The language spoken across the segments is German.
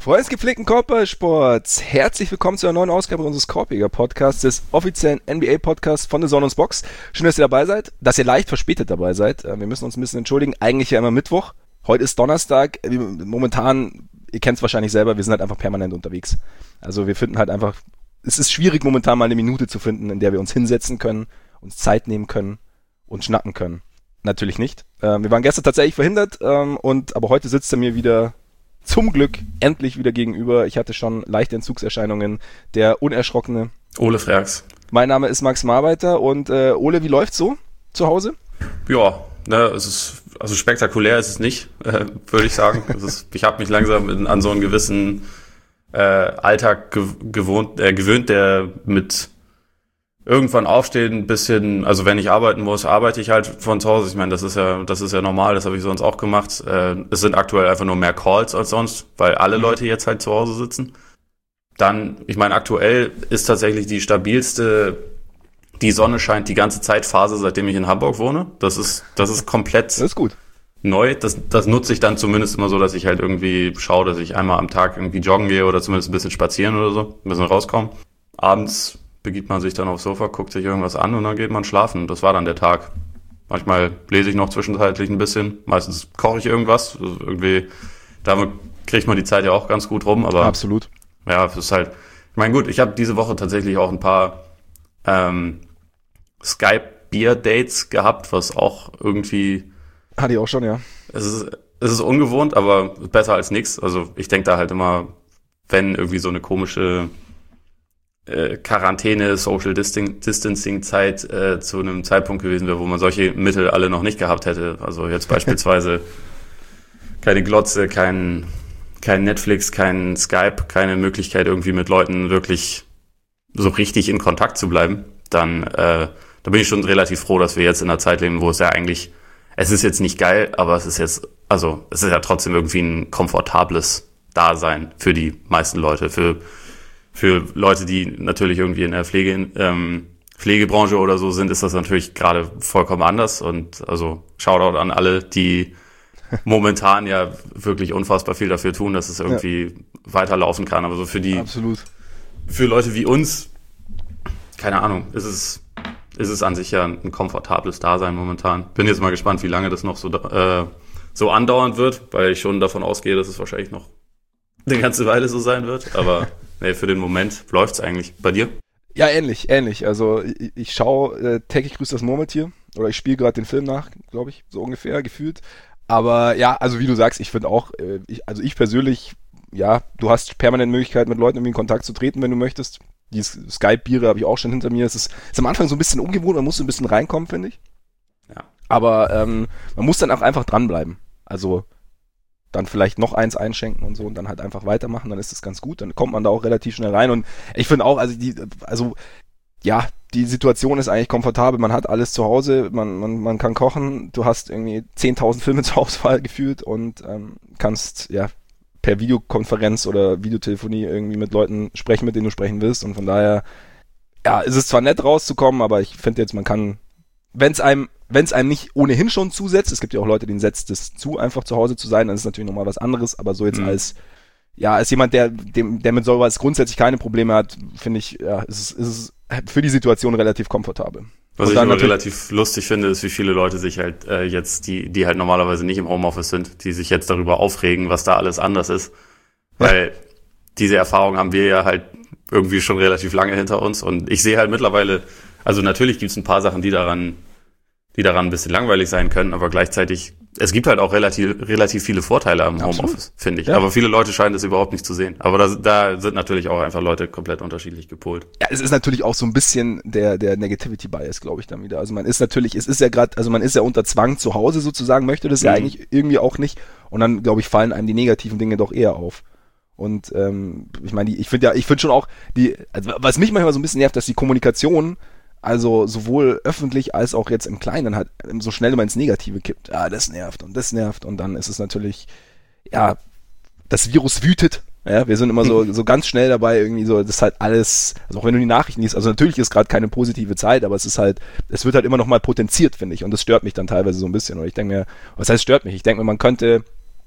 Freunde des gepflegten Korbballsports, herzlich willkommen zu einer neuen Ausgabe unseres Korbjäger-Podcasts, des offiziellen NBA-Podcasts von The Zone und Box. Schön, dass ihr dabei seid, dass ihr leicht verspätet dabei seid. Wir müssen uns ein bisschen entschuldigen, eigentlich ja immer Mittwoch. Heute ist Donnerstag. Momentan, ihr kennt es wahrscheinlich selber, wir sind halt einfach permanent unterwegs. Also wir finden halt einfach, es ist schwierig momentan mal eine Minute zu finden, in der wir uns hinsetzen können, uns Zeit nehmen können und schnacken können. Natürlich nicht. Wir waren gestern tatsächlich verhindert, aber heute sitzt er mir wieder zum Glück endlich wieder gegenüber. Ich hatte schon leichte Entzugserscheinungen. Der unerschrockene Ole Freaks. Mein Name ist Max Marbeiter und Ole, wie läuft's so zu Hause? Ja, es ist, also spektakulär ist es nicht, würde ich sagen. Ich habe mich langsam an so einen gewissen Alltag gewöhnt, der mit irgendwann aufstehen, ein bisschen, also wenn ich arbeiten muss, arbeite ich halt von zu Hause. Ich meine, das ist ja normal, das habe ich sonst auch gemacht. Es sind aktuell einfach nur mehr Calls als sonst, weil alle Leute jetzt halt zu Hause sitzen. Dann, ich meine, aktuell ist tatsächlich die stabilste, die Sonne scheint die ganze Zeit Phase, seitdem ich in Hamburg wohne. Das ist komplett das ist gut. Neu. Das nutze ich dann zumindest immer so, dass ich halt irgendwie schaue, dass ich einmal am Tag irgendwie joggen gehe oder zumindest ein bisschen spazieren oder so, ein bisschen rauskomme. Abends begibt man sich dann aufs Sofa, guckt sich irgendwas an und dann geht man schlafen. Das war dann der Tag. Manchmal lese ich noch zwischenzeitlich ein bisschen. Meistens koche ich irgendwas. Also irgendwie, damit kriegt man die Zeit ja auch ganz gut rum. Aber absolut. Ja, es ist halt, ich meine, gut, ich habe diese Woche tatsächlich auch ein paar Skype-Bier-Dates gehabt, was auch irgendwie... Hatte ich auch schon, ja. Es ist ungewohnt, aber besser als nichts. Also ich denke da halt immer, wenn irgendwie so eine komische Quarantäne, Social Distancing Zeit zu einem Zeitpunkt gewesen wäre, wo man solche Mittel alle noch nicht gehabt hätte. Also jetzt beispielsweise keine Glotze, kein Netflix, kein Skype, keine Möglichkeit irgendwie mit Leuten wirklich so richtig in Kontakt zu bleiben, dann da bin ich schon relativ froh, dass wir jetzt in einer Zeit leben, wo es ja eigentlich, es ist jetzt nicht geil, aber es ist ja trotzdem irgendwie ein komfortables Dasein für die meisten Leute, für Leute, die natürlich irgendwie in der Pflegebranche oder so sind, ist das natürlich gerade vollkommen anders. Und also Shoutout an alle, die momentan ja wirklich unfassbar viel dafür tun, dass es irgendwie weiterlaufen kann. Aber so für Leute wie uns, keine Ahnung, ist es an sich ja ein komfortables Dasein momentan. Bin jetzt mal gespannt, wie lange das noch so andauern wird, weil ich schon davon ausgehe, dass es wahrscheinlich noch eine ganze Weile so sein wird. Aber nee, für den Moment läuft's eigentlich. Bei dir? Ja, ähnlich. Also ich schaue täglich grüßt das Murmeltier oder ich spiele gerade den Film nach, glaube ich, so ungefähr gefühlt. Aber ja, also wie du sagst, ich finde auch, ich persönlich, ja, du hast permanent Möglichkeit, mit Leuten irgendwie in Kontakt zu treten, wenn du möchtest. Die Skype-Biere habe ich auch schon hinter mir. Es ist am Anfang so ein bisschen ungewohnt, man muss so ein bisschen reinkommen, finde ich. Ja. Aber man muss dann auch einfach dranbleiben. Also dann vielleicht noch eins einschenken und so und dann halt einfach weitermachen, dann ist das ganz gut, dann kommt man da auch relativ schnell rein und ich finde auch, die Situation ist eigentlich komfortabel, man hat alles zu Hause, man kann kochen, du hast irgendwie 10.000 Filme zur Auswahl gefühlt und kannst, ja, per Videokonferenz oder Videotelefonie irgendwie mit Leuten sprechen, mit denen du sprechen willst und von daher, ja, ist es zwar nett rauszukommen, aber ich finde jetzt, man kann, wenn es einem nicht ohnehin schon zusetzt, es gibt ja auch Leute, denen setzt es zu, einfach zu Hause zu sein, dann ist es natürlich nochmal was anderes, aber so jetzt als jemand, der mit sowas grundsätzlich keine Probleme hat, finde ich, ja, ist es für die Situation relativ komfortabel. Was ich immer relativ lustig finde, ist, wie viele Leute sich halt jetzt, die halt normalerweise nicht im Homeoffice sind, die sich jetzt darüber aufregen, was da alles anders ist. Weil diese Erfahrung haben wir ja halt irgendwie schon relativ lange hinter uns und ich sehe halt mittlerweile, also natürlich gibt's ein paar Sachen, die daran ein bisschen langweilig sein können, aber gleichzeitig, es gibt halt auch relativ viele Vorteile am Homeoffice, finde ich. Ja. Aber viele Leute scheinen das überhaupt nicht zu sehen. Aber da sind natürlich auch einfach Leute komplett unterschiedlich gepolt. Ja, es ist natürlich auch so ein bisschen der Negativity Bias, glaube ich, dann wieder. Also man ist natürlich, man ist ja unter Zwang zu Hause sozusagen, möchte das ja eigentlich irgendwie auch nicht. Und dann, glaube ich, fallen einem die negativen Dinge doch eher auf. Und ich meine, ich finde schon auch, was mich manchmal so ein bisschen nervt, dass die Kommunikation, also sowohl öffentlich als auch jetzt im Kleinen halt so schnell immer ins Negative kippt. Ja, das nervt und dann ist es natürlich, ja, das Virus wütet. Ja, wir sind immer so ganz schnell dabei, irgendwie so, das ist halt alles, also auch wenn du die Nachrichten liest, also natürlich ist gerade keine positive Zeit, aber es wird halt immer noch mal potenziert, finde ich, und das stört mich dann teilweise so ein bisschen. Und ich denke mir, was heißt stört mich? Ich denke mir, man könnte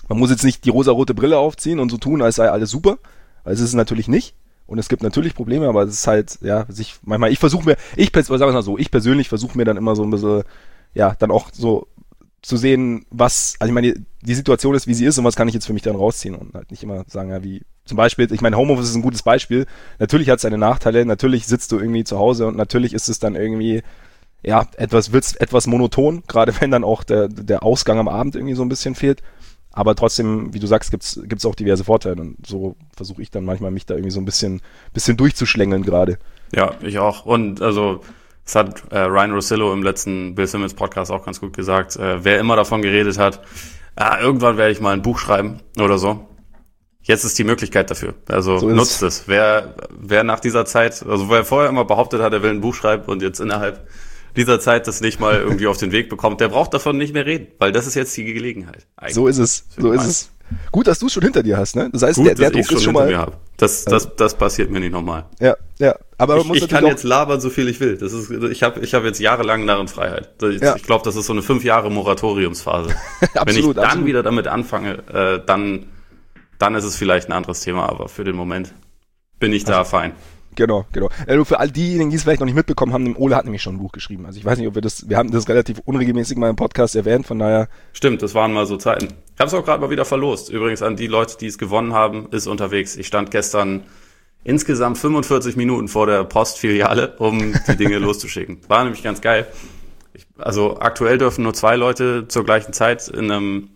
Man muss jetzt nicht die rosarote Brille aufziehen und so tun, als sei alles super. Weil es ist es natürlich nicht. Und es gibt natürlich Probleme, aber es ist halt, ja, manchmal, ich persönlich versuche mir dann immer so ein bisschen, ja, dann auch so zu sehen, also ich meine, die Situation ist, wie sie ist und was kann ich jetzt für mich dann rausziehen und halt nicht immer sagen, ja, wie, zum Beispiel, ich meine, Homeoffice ist ein gutes Beispiel. Natürlich hat es seine Nachteile, natürlich sitzt du irgendwie zu Hause und natürlich ist es dann irgendwie, ja, wird's etwas monoton, gerade wenn dann auch der Ausgang am Abend irgendwie so ein bisschen fehlt. Aber trotzdem, wie du sagst, gibt's auch diverse Vorteile und so versuche ich dann manchmal mich da irgendwie so ein bisschen durchzuschlängeln gerade. Ja, ich auch. Und also das hat Ryan Russillo im letzten Bill Simmons Podcast auch ganz gut gesagt. Wer immer davon geredet hat, irgendwann werde ich mal ein Buch schreiben oder so. Jetzt ist die Möglichkeit dafür. Also so nutzt es. Wer nach dieser Zeit, also wer vorher immer behauptet hat, er will ein Buch schreiben und jetzt innerhalb dieser Zeit das nicht mal irgendwie auf den Weg bekommt, der braucht davon nicht mehr reden, weil das ist jetzt die Gelegenheit. Eigentlich. So ist es. Gut, dass du es schon hinter dir hast, ne? Das heißt, gut, der Druck ist schon mal. Das passiert mir nicht nochmal. Ja. Aber ich kann jetzt labern, so viel ich will. Ich habe jetzt jahrelang Narrenfreiheit. Ich glaube, das ist so eine 5 Jahre Moratoriumsphase. Wenn ich dann wieder damit anfange, dann ist es vielleicht ein anderes Thema, aber für den Moment bin ich da fein. Genau. Für all diejenigen, die es vielleicht noch nicht mitbekommen haben, Ole hat nämlich schon ein Buch geschrieben. Also ich weiß nicht, ob wir haben das relativ unregelmäßig mal im Podcast erwähnt, von daher. Stimmt, das waren mal so Zeiten. Ich habe es auch gerade mal wieder verlost. Übrigens an die Leute, die es gewonnen haben, ist unterwegs. Ich stand gestern insgesamt 45 Minuten vor der Postfiliale, um die Dinge loszuschicken. War nämlich ganz geil. Also aktuell dürfen nur 2 Leute zur gleichen Zeit in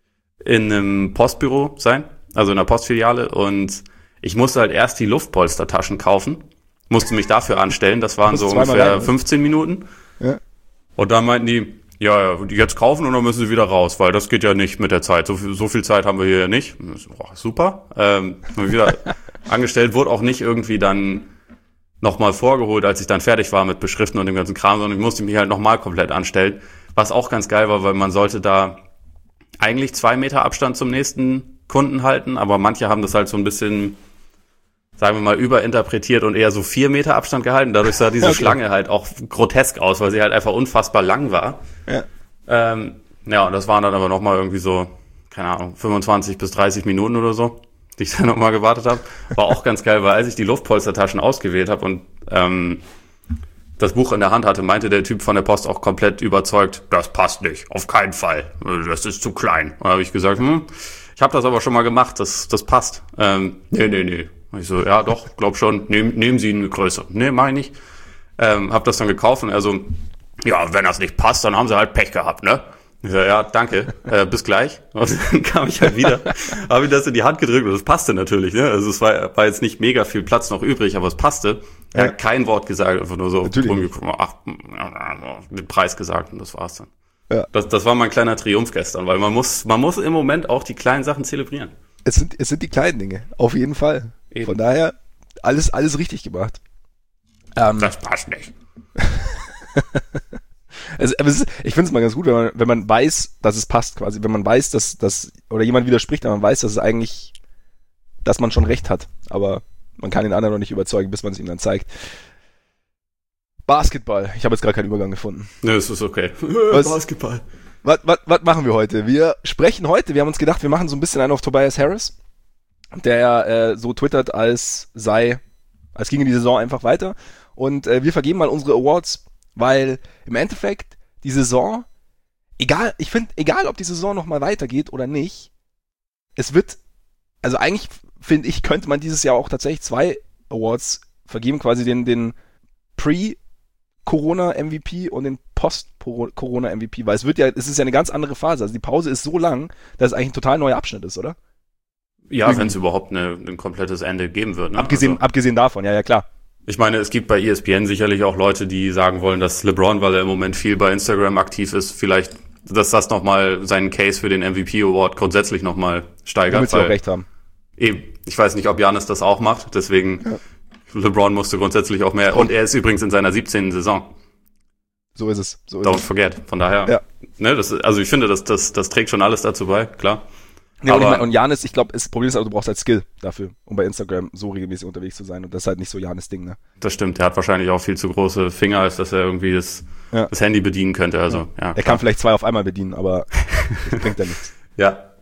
einem Postbüro sein, also in einer Postfiliale, und ich musste halt erst die Luftpolstertaschen kaufen, musste mich dafür anstellen, das waren so ungefähr 15 Minuten. Ja. Und dann meinten die, ja, die jetzt kaufen und dann müssen sie wieder raus, weil das geht ja nicht mit der Zeit. So viel Zeit haben wir hier ja nicht. Super. Wieder angestellt, wurde auch nicht irgendwie dann nochmal vorgeholt, als ich dann fertig war mit Beschriften und dem ganzen Kram, sondern ich musste mich halt nochmal komplett anstellen, was auch ganz geil war, weil man sollte da eigentlich 2 Meter Abstand zum nächsten Kunden halten, aber manche haben das halt so ein bisschen, sagen wir mal, überinterpretiert und eher so 4 Meter Abstand gehalten. Dadurch sah diese Schlange halt auch grotesk aus, weil sie halt einfach unfassbar lang war. Ja, und das waren dann aber nochmal irgendwie so, keine Ahnung, 25 bis 30 Minuten oder so, die ich dann nochmal gewartet habe. War auch ganz geil, weil als ich die Luftpolstertaschen ausgewählt habe und das Buch in der Hand hatte, meinte der Typ von der Post auch komplett überzeugt, das passt nicht, auf keinen Fall, das ist zu klein. Und da habe ich gesagt, ich habe das aber schon mal gemacht, das passt. Nee. Ich so, ja doch, glaub schon, nehmen Sie eine Größe. Nee, mach ich nicht. Hab das dann gekauft und er so, ja, wenn das nicht passt, dann haben Sie halt Pech gehabt, ne? Ich so, ja, danke, bis gleich. Und dann kam ich halt wieder, habe ihm das in die Hand gedrückt und das passte natürlich, ne? Also es war jetzt nicht mega viel Platz noch übrig, aber es passte. Er hat kein Wort gesagt, einfach nur so rumgeguckt, den Preis gesagt und das war's dann. Ja. Das war mein kleiner Triumph gestern, weil man muss im Moment auch die kleinen Sachen zelebrieren. Es sind die kleinen Dinge, auf jeden Fall. Eben. Von daher, alles richtig gemacht. Das passt nicht. Ich finde es mal ganz gut, wenn man weiß, dass es passt, quasi. Wenn man weiß, dass oder jemand widerspricht, aber man weiß, dass es eigentlich, dass man schon recht hat. Aber man kann den anderen noch nicht überzeugen, bis man es ihm dann zeigt. Basketball. Ich habe jetzt gerade keinen Übergang gefunden. Ne, es ist okay. Basketball. Was machen wir heute? Wir haben uns gedacht, wir machen so ein bisschen einen auf Tobias Harris, der so twittert, als ginge die Saison einfach weiter. Und wir vergeben mal unsere Awards, weil im Endeffekt die Saison, egal ob die Saison nochmal weitergeht oder nicht, eigentlich finde ich, könnte man dieses Jahr auch tatsächlich 2 Awards vergeben, quasi den Pre-Corona-MVP und den Post-Corona-MVP, weil es ist ja eine ganz andere Phase. Also die Pause ist so lang, dass es eigentlich ein total neuer Abschnitt ist, oder? Ja, wenn es überhaupt ein komplettes Ende geben wird. Ne? Abgesehen davon, ja klar. Ich meine, es gibt bei ESPN sicherlich auch Leute, die sagen wollen, dass LeBron, weil er im Moment viel bei Instagram aktiv ist, vielleicht, dass das nochmal seinen Case für den MVP Award grundsätzlich nochmal steigert. Damit sie auch recht haben. Eben, ich weiß nicht, ob Giannis das auch macht, deswegen LeBron musste grundsätzlich auch mehr, und er ist übrigens in seiner 17. Saison. So ist es. Don't forget, von daher, ne, also ich finde, das trägt schon alles dazu bei, klar. Nee, und Giannis, ich glaube, das Problem ist, du brauchst halt Skill dafür, um bei Instagram so regelmäßig unterwegs zu sein. Und das ist halt nicht so Giannis Ding, ne? Das stimmt, der hat wahrscheinlich auch viel zu große Finger, als dass er irgendwie das Handy bedienen könnte. Also, ja, er kann vielleicht 2 auf einmal bedienen, aber das bringt ja nichts. Ja,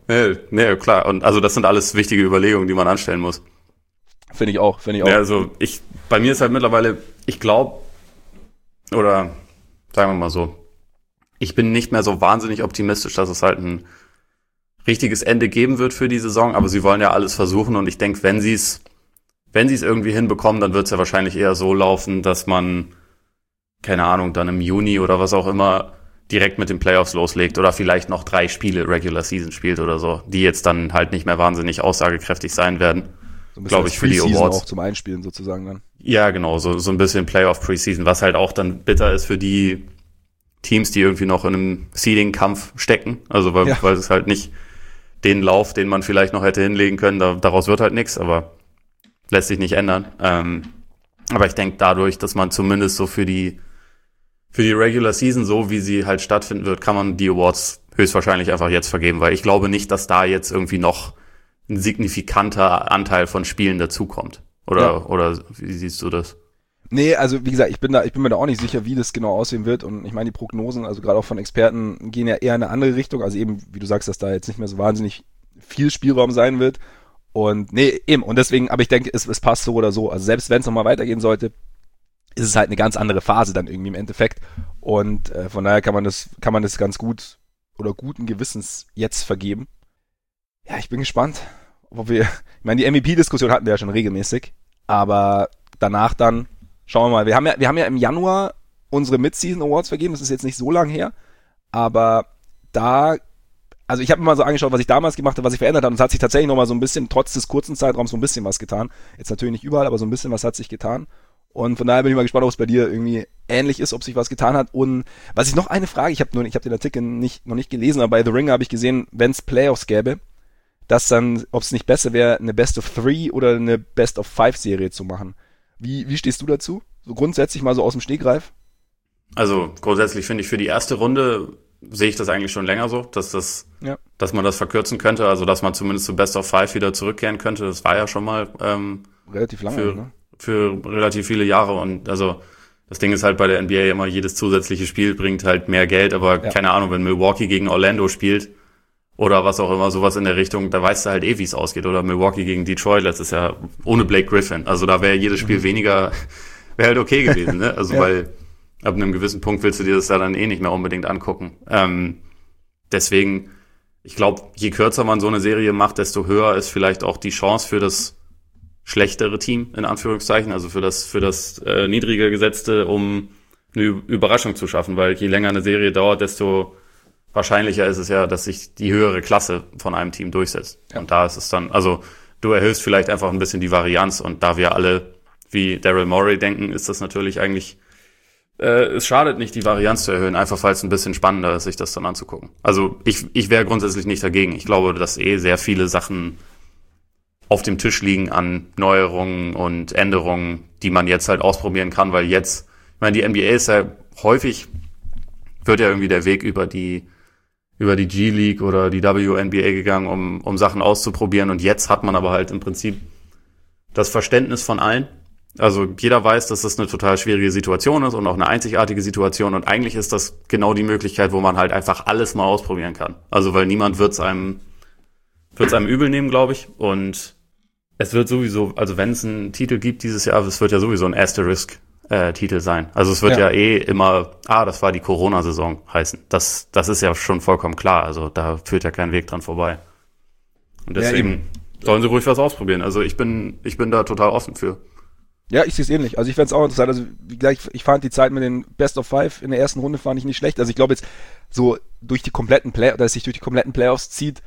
Nee, klar. Und also das sind alles wichtige Überlegungen, die man anstellen muss. Finde ich auch. Ja, also bei mir ist halt mittlerweile, ich glaube, oder sagen wir mal so, ich bin nicht mehr so wahnsinnig optimistisch, dass es halt ein richtiges Ende geben wird für die Saison, aber sie wollen ja alles versuchen und ich denke, wenn sie es irgendwie hinbekommen, dann wird es ja wahrscheinlich eher so laufen, dass man, keine Ahnung, dann im Juni oder was auch immer direkt mit den Playoffs loslegt oder vielleicht noch 3 Spiele Regular Season spielt oder so, die jetzt dann halt nicht mehr wahnsinnig aussagekräftig sein werden, so glaube ich, für die Awards. Auch zum Einspielen sozusagen dann. Ja, genau, so ein bisschen Playoff Preseason, was halt auch dann bitter ist für die Teams, die irgendwie noch in einem Seeding-Kampf stecken, also weil es halt nicht den Lauf, den man vielleicht noch hätte hinlegen können, daraus wird halt nichts, aber lässt sich nicht ändern. Aber ich denke dadurch, dass man zumindest so für die Regular Season, so wie sie halt stattfinden wird, kann man die Awards höchstwahrscheinlich einfach jetzt vergeben, weil ich glaube nicht, dass da jetzt irgendwie noch ein signifikanter Anteil von Spielen dazukommt. Oder wie siehst du das? Nee, also wie gesagt, ich bin mir da auch nicht sicher, wie das genau aussehen wird und ich meine, die Prognosen, also gerade auch von Experten, gehen ja eher in eine andere Richtung, also eben, wie du sagst, dass da jetzt nicht mehr so wahnsinnig viel Spielraum sein wird und nee, eben, und deswegen, aber ich denke, es passt so oder so, also selbst wenn es nochmal weitergehen sollte, ist es halt eine ganz andere Phase dann irgendwie im Endeffekt und von daher kann man das ganz gut oder guten Gewissens jetzt vergeben. Ja, ich bin gespannt, ich meine, die MVP-Diskussion hatten wir ja schon regelmäßig, aber danach dann schauen wir mal. Wir haben ja im Januar unsere Mid-Season Awards vergeben. Das ist jetzt nicht so lang her. Aber also ich habe mir mal so angeschaut, was ich damals gemacht habe, was sich verändert hat. Und es hat sich tatsächlich nochmal so ein bisschen, trotz des kurzen Zeitraums, so ein bisschen was getan. Jetzt natürlich nicht überall, aber so ein bisschen was hat sich getan. Und von daher bin ich mal gespannt, ob es bei dir irgendwie ähnlich ist, ob sich was getan hat. Und was ich noch eine Frage, ich habe den Artikel noch nicht gelesen, aber bei The Ringer habe ich gesehen, wenn es Playoffs gäbe, dass dann, ob es nicht besser wäre, eine Best of 3 oder eine Best of 5 Serie zu machen. Wie stehst du dazu? So grundsätzlich mal so aus dem Stegreif? Also grundsätzlich finde ich für die erste Runde sehe ich das eigentlich schon länger so, dass man das verkürzen könnte, also dass man zumindest zu Best of 5 wieder zurückkehren könnte. Das war ja schon mal relativ lange, für relativ viele Jahre und also das Ding ist halt bei der NBA immer, jedes zusätzliche Spiel bringt halt mehr Geld, aber keine Ahnung, wenn Milwaukee gegen Orlando spielt oder was auch immer, sowas in der Richtung, da weißt du halt wie es ausgeht. Oder Milwaukee gegen Detroit letztes Jahr ohne Blake Griffin. Also da wäre jedes Spiel weniger, wäre halt okay gewesen, ne? Also weil ab einem gewissen Punkt willst du dir das da dann nicht mehr unbedingt angucken. Deswegen, ich glaube, je kürzer man so eine Serie macht, desto höher ist vielleicht auch die Chance für das schlechtere Team, in Anführungszeichen, also für das niedriger gesetzte, um eine Überraschung zu schaffen. Weil je länger eine Serie dauert, desto wahrscheinlicher ist es ja, dass sich die höhere Klasse von einem Team durchsetzt. Ja. Und da ist es dann, also du erhöhst vielleicht einfach ein bisschen die Varianz und da wir alle wie Daryl Morey denken, ist das natürlich eigentlich, es schadet nicht, die Varianz zu erhöhen, einfach weil es ein bisschen spannender ist, sich das dann anzugucken. Also ich wäre grundsätzlich nicht dagegen. Ich glaube, dass sehr viele Sachen auf dem Tisch liegen an Neuerungen und Änderungen, die man jetzt halt ausprobieren kann, weil jetzt, ich meine, die NBA ist ja häufig, wird ja irgendwie der Weg über die G-League oder die WNBA gegangen, um Sachen auszuprobieren. Und jetzt hat man aber halt im Prinzip das Verständnis von allen. Also jeder weiß, dass das eine total schwierige Situation ist und auch eine einzigartige Situation. Und eigentlich ist das genau die Möglichkeit, wo man halt einfach alles mal ausprobieren kann. Also weil niemand wird's einem übel nehmen, glaube ich. Und es wird sowieso, also wenn es einen Titel gibt dieses Jahr, es wird ja sowieso ein Asterisk-Titel sein. Also es wird ja immer, das war die Corona-Saison heißen. Das ist ja schon vollkommen klar. Also da führt ja kein Weg dran vorbei. Und deswegen sollen sie ruhig was ausprobieren. Also ich bin da total offen für. Ja, ich sehe es ähnlich. Also ich fände es auch interessant. Also wie gesagt, ich fand die Zeit mit den Best of 5 in der ersten Runde fand ich nicht schlecht. Also ich glaube jetzt so durch die kompletten Playoffs zieht,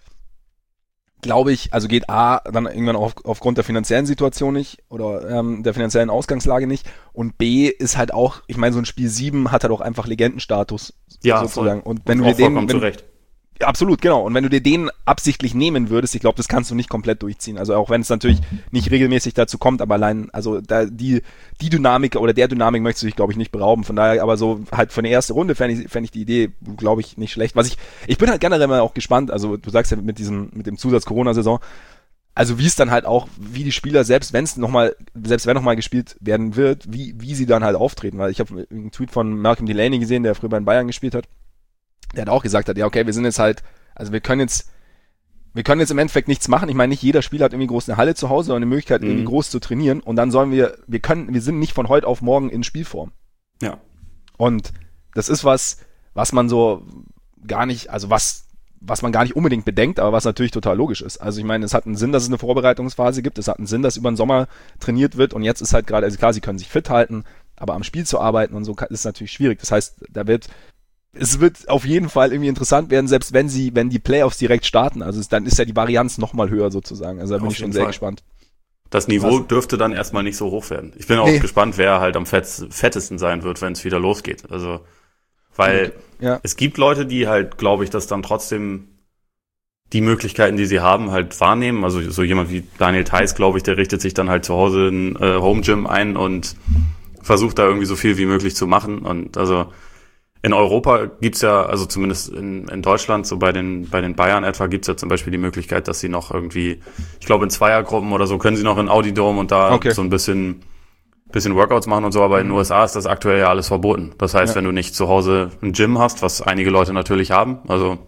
glaube ich, also geht dann irgendwann aufgrund der finanziellen Situation nicht oder der finanziellen Ausgangslage nicht und B ist halt auch, ich meine, so ein Spiel 7 hat halt auch einfach Legendenstatus sozusagen. Voll. Und wenn du dir zurecht. Absolut, genau. Und wenn du dir den absichtlich nehmen würdest, ich glaube, das kannst du nicht komplett durchziehen. Also auch wenn es natürlich nicht regelmäßig dazu kommt, aber allein, also da die Dynamik oder der Dynamik möchtest du dich, glaube ich, nicht berauben. Von daher, aber so halt von der ersten Runde fände ich die Idee, glaube ich, nicht schlecht. Ich bin halt generell mal auch gespannt, also du sagst ja mit dem Zusatz Corona-Saison, also wie es dann halt auch, wie die Spieler, selbst wenn nochmal gespielt werden wird, wie sie dann halt auftreten. Weil ich habe einen Tweet von Malcolm Delaney gesehen, der früher bei den Bayern gespielt hat. Der hat auch gesagt, ja okay, wir sind jetzt halt, also wir können jetzt wir können jetzt im Endeffekt nichts machen. Ich meine, nicht jeder Spieler hat irgendwie groß eine Halle zu Hause oder eine Möglichkeit, irgendwie groß zu trainieren. Und dann sollen wir sind nicht von heute auf morgen in Spielform. Ja. Und das ist was man so gar nicht, also was man gar nicht unbedingt bedenkt, aber was natürlich total logisch ist. Also ich meine, es hat einen Sinn, dass es eine Vorbereitungsphase gibt. Es hat einen Sinn, dass über den Sommer trainiert wird. Und jetzt ist halt gerade, also klar, sie können sich fit halten, aber am Spiel zu arbeiten und so ist natürlich schwierig. Das heißt, es wird auf jeden Fall irgendwie interessant werden, selbst wenn die Playoffs direkt starten. Also dann ist ja die Varianz noch mal höher sozusagen. Also da bin ich schon sehr gespannt. Das Niveau dürfte dann erstmal nicht so hoch werden. Ich bin auch gespannt, wer halt am fettesten sein wird, wenn es wieder losgeht. Also, weil es gibt Leute, die halt, glaube ich, dass dann trotzdem die Möglichkeiten, die sie haben, halt wahrnehmen. Also so jemand wie Daniel Theiss, glaube ich, der richtet sich dann halt zu Hause ein Home Gym ein und versucht da irgendwie so viel wie möglich zu machen. Und also in Europa gibt's ja, also zumindest in Deutschland, so bei den Bayern etwa, gibt's ja zum Beispiel die Möglichkeit, dass sie noch irgendwie, ich glaube in Zweiergruppen oder so, können sie noch in Audi Dome und da so ein bisschen Workouts machen und so, aber in den USA ist das aktuell ja alles verboten. Das heißt, wenn du nicht zu Hause ein Gym hast, was einige Leute natürlich haben, also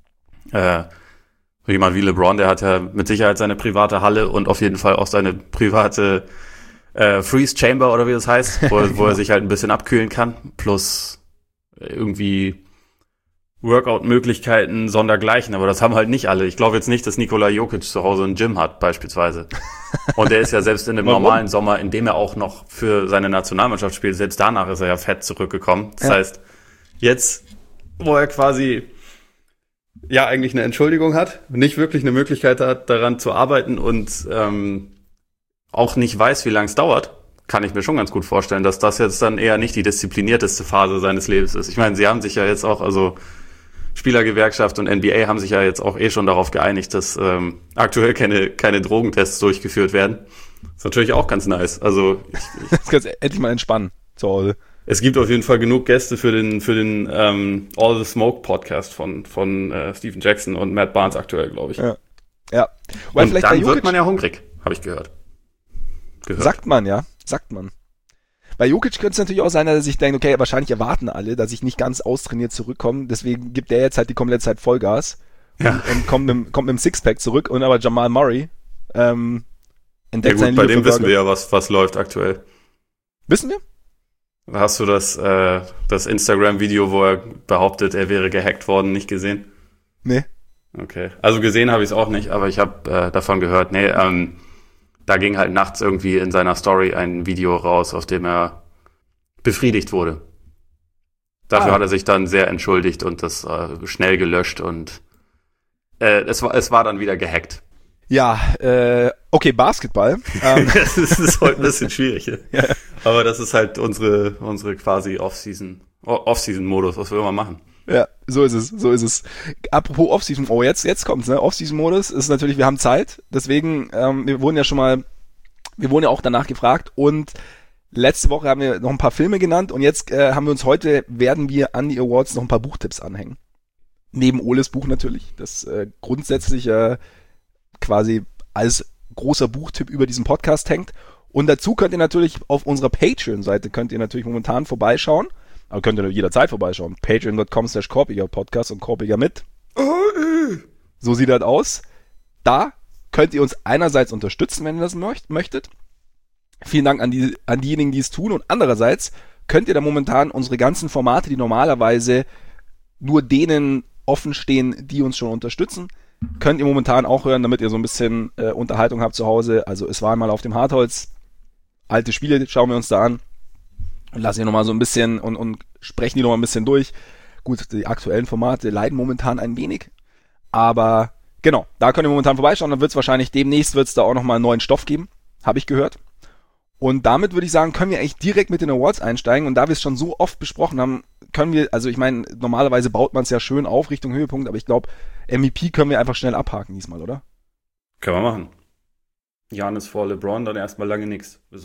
so jemand wie LeBron, der hat ja mit Sicherheit seine private Halle und auf jeden Fall auch seine private Freeze Chamber oder wie das heißt, wo er sich halt ein bisschen abkühlen kann, plus irgendwie Workout-Möglichkeiten sondergleichen, aber das haben halt nicht alle. Ich glaube jetzt nicht, dass Nikola Jokic zu Hause ein Gym hat, beispielsweise. Und der ist ja selbst in dem normalen Sommer, in dem er auch noch für seine Nationalmannschaft spielt, selbst danach ist er ja fett zurückgekommen. Das heißt, jetzt, wo er quasi ja eigentlich eine Entschuldigung hat, nicht wirklich eine Möglichkeit hat, daran zu arbeiten und auch nicht weiß, wie lange es dauert, kann ich mir schon ganz gut vorstellen, dass das jetzt dann eher nicht die disziplinierteste Phase seines Lebens ist. Ich meine, sie haben sich ja jetzt auch, also Spielergewerkschaft und NBA haben sich ja jetzt auch schon darauf geeinigt, dass aktuell keine Drogentests durchgeführt werden. Ist natürlich auch ganz nice. Also ich kann endlich mal entspannen zu Hause. Es gibt auf jeden Fall genug Gäste für den All the Smoke Podcast von Steven Jackson und Matt Barnes aktuell, glaube ich. Ja. Und vielleicht dann wird man ja hungrig, habe ich gehört. Sagt man. Bei Jokic könnte es natürlich auch sein, dass er sich denkt, okay, wahrscheinlich erwarten alle, dass ich nicht ganz austrainiert zurückkomme, deswegen gibt er jetzt halt die komplette Zeit Vollgas und kommt mit dem Sixpack zurück und aber Jamal Murray entdeckt seine Liebe bei dem wissen wir ja, was läuft aktuell. Wissen wir? Hast du das Instagram-Video, wo er behauptet, er wäre gehackt worden, nicht gesehen? Nee. Okay, also gesehen habe ich es auch nicht, aber ich habe davon gehört. Nee, da ging halt nachts irgendwie in seiner Story ein Video raus, auf dem er befriedigt wurde. Dafür hat er sich dann sehr entschuldigt und das schnell gelöscht und es war dann wieder gehackt. Ja, okay, Basketball. Das ist heute ein bisschen schwierig. Ja. Aber das ist halt unsere quasi Off-Season-Modus, was wir immer machen. Ja, so ist es. Apropos Off-Season, jetzt kommt's, ne? Off-Season-Modus ist natürlich, wir haben Zeit, deswegen, wir wurden ja auch danach gefragt und letzte Woche haben wir noch ein paar Filme genannt und jetzt werden wir an die Awards noch ein paar Buchtipps anhängen. Neben Oles Buch natürlich, das grundsätzlich quasi als großer Buchtipp über diesen Podcast hängt. Und dazu könnt ihr natürlich auf unserer Patreon-Seite momentan vorbeischauen. Aber könnt ihr jederzeit vorbeischauen. Patreon.com/Korpiger-Podcast und Korpiger mit. So sieht das aus. Da könnt ihr uns einerseits unterstützen, wenn ihr das möchtet. Vielen Dank an diejenigen, die es tun. Und andererseits könnt ihr da momentan unsere ganzen Formate, die normalerweise nur denen offen stehen, die uns schon unterstützen, könnt ihr momentan auch hören, damit ihr so ein bisschen Unterhaltung habt zu Hause. Also es war mal auf dem Hartholz. Alte Spiele schauen wir uns da an. Und lassen die nochmal so ein bisschen und sprechen die nochmal ein bisschen durch. Gut, die aktuellen Formate leiden momentan ein wenig. Aber genau, da könnt ihr momentan vorbeischauen. Dann demnächst wird's da auch nochmal einen neuen Stoff geben. Habe ich gehört. Und damit würde ich sagen, können wir eigentlich direkt mit den Awards einsteigen. Und da wir es schon so oft besprochen haben, ich meine, normalerweise baut man es ja schön auf Richtung Höhepunkt, aber ich glaube, MVP können wir einfach schnell abhaken diesmal, oder? Können wir machen. Giannis vor LeBron, dann erstmal lange nichts. Das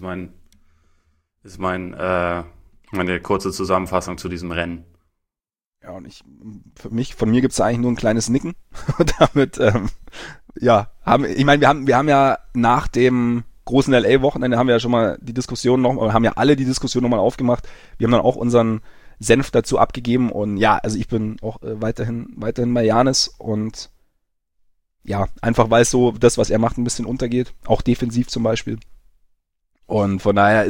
ist meine kurze Zusammenfassung zu diesem Rennen. Ja, und von mir gibt's da eigentlich nur ein kleines Nicken. Und damit, wir haben ja nach dem großen LA-Wochenende haben wir ja schon mal die Diskussion haben ja alle die Diskussion nochmal aufgemacht. Wir haben dann auch unseren Senf dazu abgegeben und ja, also ich bin auch weiterhin bei Giannis und ja, einfach weil es so das, was er macht, ein bisschen untergeht. Auch defensiv zum Beispiel. Und von daher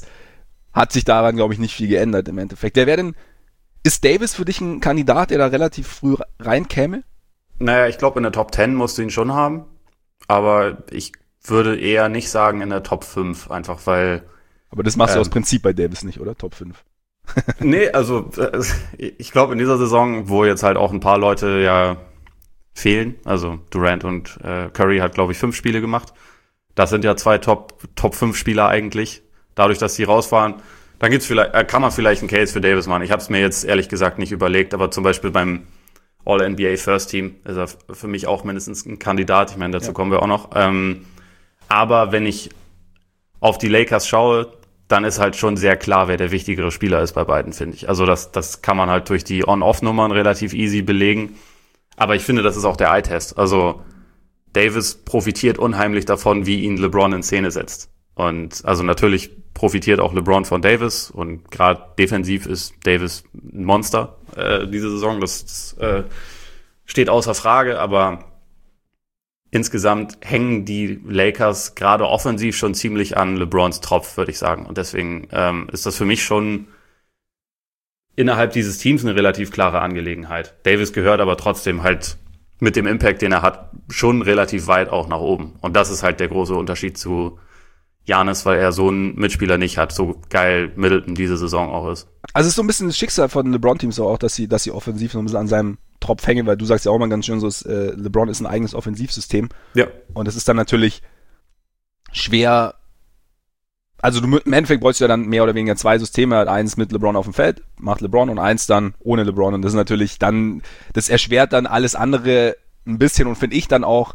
hat sich daran, glaube ich, nicht viel geändert im Endeffekt. Ist Davis für dich ein Kandidat, der da relativ früh reinkäme? Naja, ich glaube, in der Top 10 musst du ihn schon haben. Aber ich würde eher nicht sagen in der Top 5, einfach weil... Aber das machst du aus Prinzip bei Davis nicht, oder? Top 5. Nee, also ich glaube in dieser Saison, wo jetzt halt auch ein paar Leute ja fehlen, also Durant und Curry hat, glaube ich, 5 Spiele gemacht. Das sind ja 2 Top 5 Spieler eigentlich. Dadurch, dass die raus waren, dann kann man vielleicht einen Case für Davis machen. Ich habe es mir jetzt ehrlich gesagt nicht überlegt, aber zum Beispiel beim All-NBA First Team ist er für mich auch mindestens ein Kandidat. Ich meine, dazu kommen wir auch noch. Aber wenn ich auf die Lakers schaue, dann ist halt schon sehr klar, wer der wichtigere Spieler ist bei beiden, finde ich. Also das kann man halt durch die On-Off-Nummern relativ easy belegen. Aber ich finde, das ist auch der Eye-Test. Also Davis profitiert unheimlich davon, wie ihn LeBron in Szene setzt. Und also natürlich profitiert auch LeBron von Davis und gerade defensiv ist Davis ein Monster diese Saison. Das steht außer Frage, aber insgesamt hängen die Lakers gerade offensiv schon ziemlich an LeBrons Tropf, würde ich sagen. Und deswegen ist das für mich schon innerhalb dieses Teams eine relativ klare Angelegenheit. Davis gehört aber trotzdem halt mit dem Impact, den er hat, schon relativ weit auch nach oben. Und das ist halt der große Unterschied zu Giannis, weil er so einen Mitspieler nicht hat, so geil Middleton diese Saison auch ist. Also es ist so ein bisschen das Schicksal von LeBron-Teams auch, dass sie offensiv so ein bisschen an seinem Tropf hängen, weil du sagst ja auch mal ganz schön so, LeBron ist ein eigenes Offensivsystem. Ja. Und es ist dann natürlich schwer, also im Endeffekt bräuchst du ja dann mehr oder weniger 2 Systeme, halt eins mit LeBron auf dem Feld, macht LeBron und eins dann ohne LeBron und das ist natürlich dann, das erschwert dann alles andere ein bisschen und finde ich dann auch,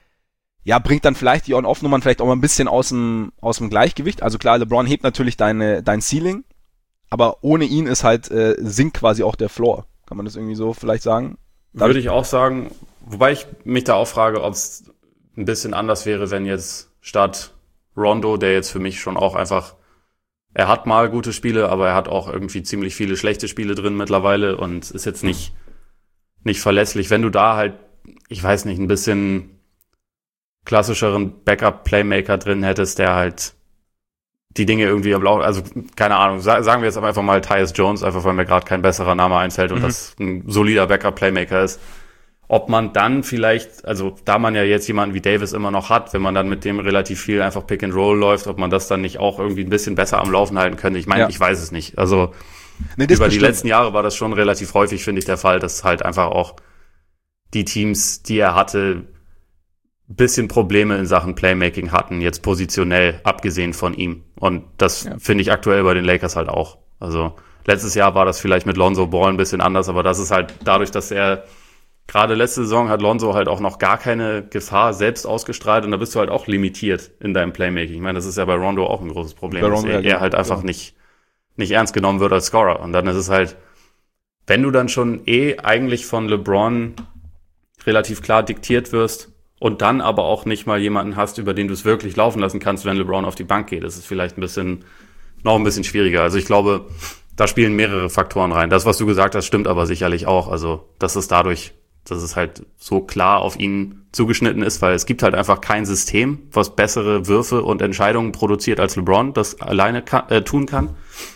ja, bringt dann vielleicht die On-Off-Nummern vielleicht auch mal ein bisschen aus dem Gleichgewicht. Also klar, LeBron hebt natürlich dein Ceiling, aber ohne ihn ist halt, sinkt quasi auch der Floor. Kann man das irgendwie so vielleicht sagen? Würde ich auch sagen, wobei ich mich da auch frage, ob es ein bisschen anders wäre, wenn jetzt statt Rondo, der jetzt für mich schon auch einfach, er hat mal gute Spiele, aber er hat auch irgendwie ziemlich viele schlechte Spiele drin mittlerweile und ist jetzt nicht verlässlich. Wenn du da halt, ich weiß nicht, ein bisschen klassischeren Backup-Playmaker drin hättest, der halt die Dinge irgendwie am Laufen, also keine Ahnung, sagen wir jetzt aber einfach mal Tyus Jones, einfach weil mir gerade kein besserer Name einfällt und das ein solider Backup-Playmaker ist. Ob man dann vielleicht, also da man ja jetzt jemanden wie Davis immer noch hat, wenn man dann mit dem relativ viel einfach Pick and Roll läuft, ob man das dann nicht auch irgendwie ein bisschen besser am Laufen halten könnte. Ich meine, Ich weiß es nicht. Also über die letzten Jahre war das schon relativ häufig, finde ich, der Fall, dass halt einfach auch die Teams, die er hatte, bisschen Probleme in Sachen Playmaking hatten, jetzt positionell, abgesehen von ihm. Und das finde ich aktuell bei den Lakers halt auch. Also letztes Jahr war das vielleicht mit Lonzo Ball ein bisschen anders, aber das ist halt dadurch, dass er gerade letzte Saison hat Lonzo halt auch noch gar keine Gefahr selbst ausgestrahlt und da bist du halt auch limitiert in deinem Playmaking. Ich meine, das ist ja bei Rondo auch ein großes Problem, dass er halt einfach nicht ernst genommen wird als Scorer. Und dann ist es halt, wenn du dann schon eigentlich von LeBron relativ klar diktiert wirst und dann aber auch nicht mal jemanden hast, über den du es wirklich laufen lassen kannst, wenn LeBron auf die Bank geht, das ist vielleicht noch ein bisschen schwieriger. Also ich glaube, da spielen mehrere Faktoren rein. Das, was du gesagt hast, stimmt aber sicherlich auch. Also das ist dadurch, dass es halt so klar auf ihn zugeschnitten ist, weil es gibt halt einfach kein System, was bessere Würfe und Entscheidungen produziert als LeBron, das alleine tun kann.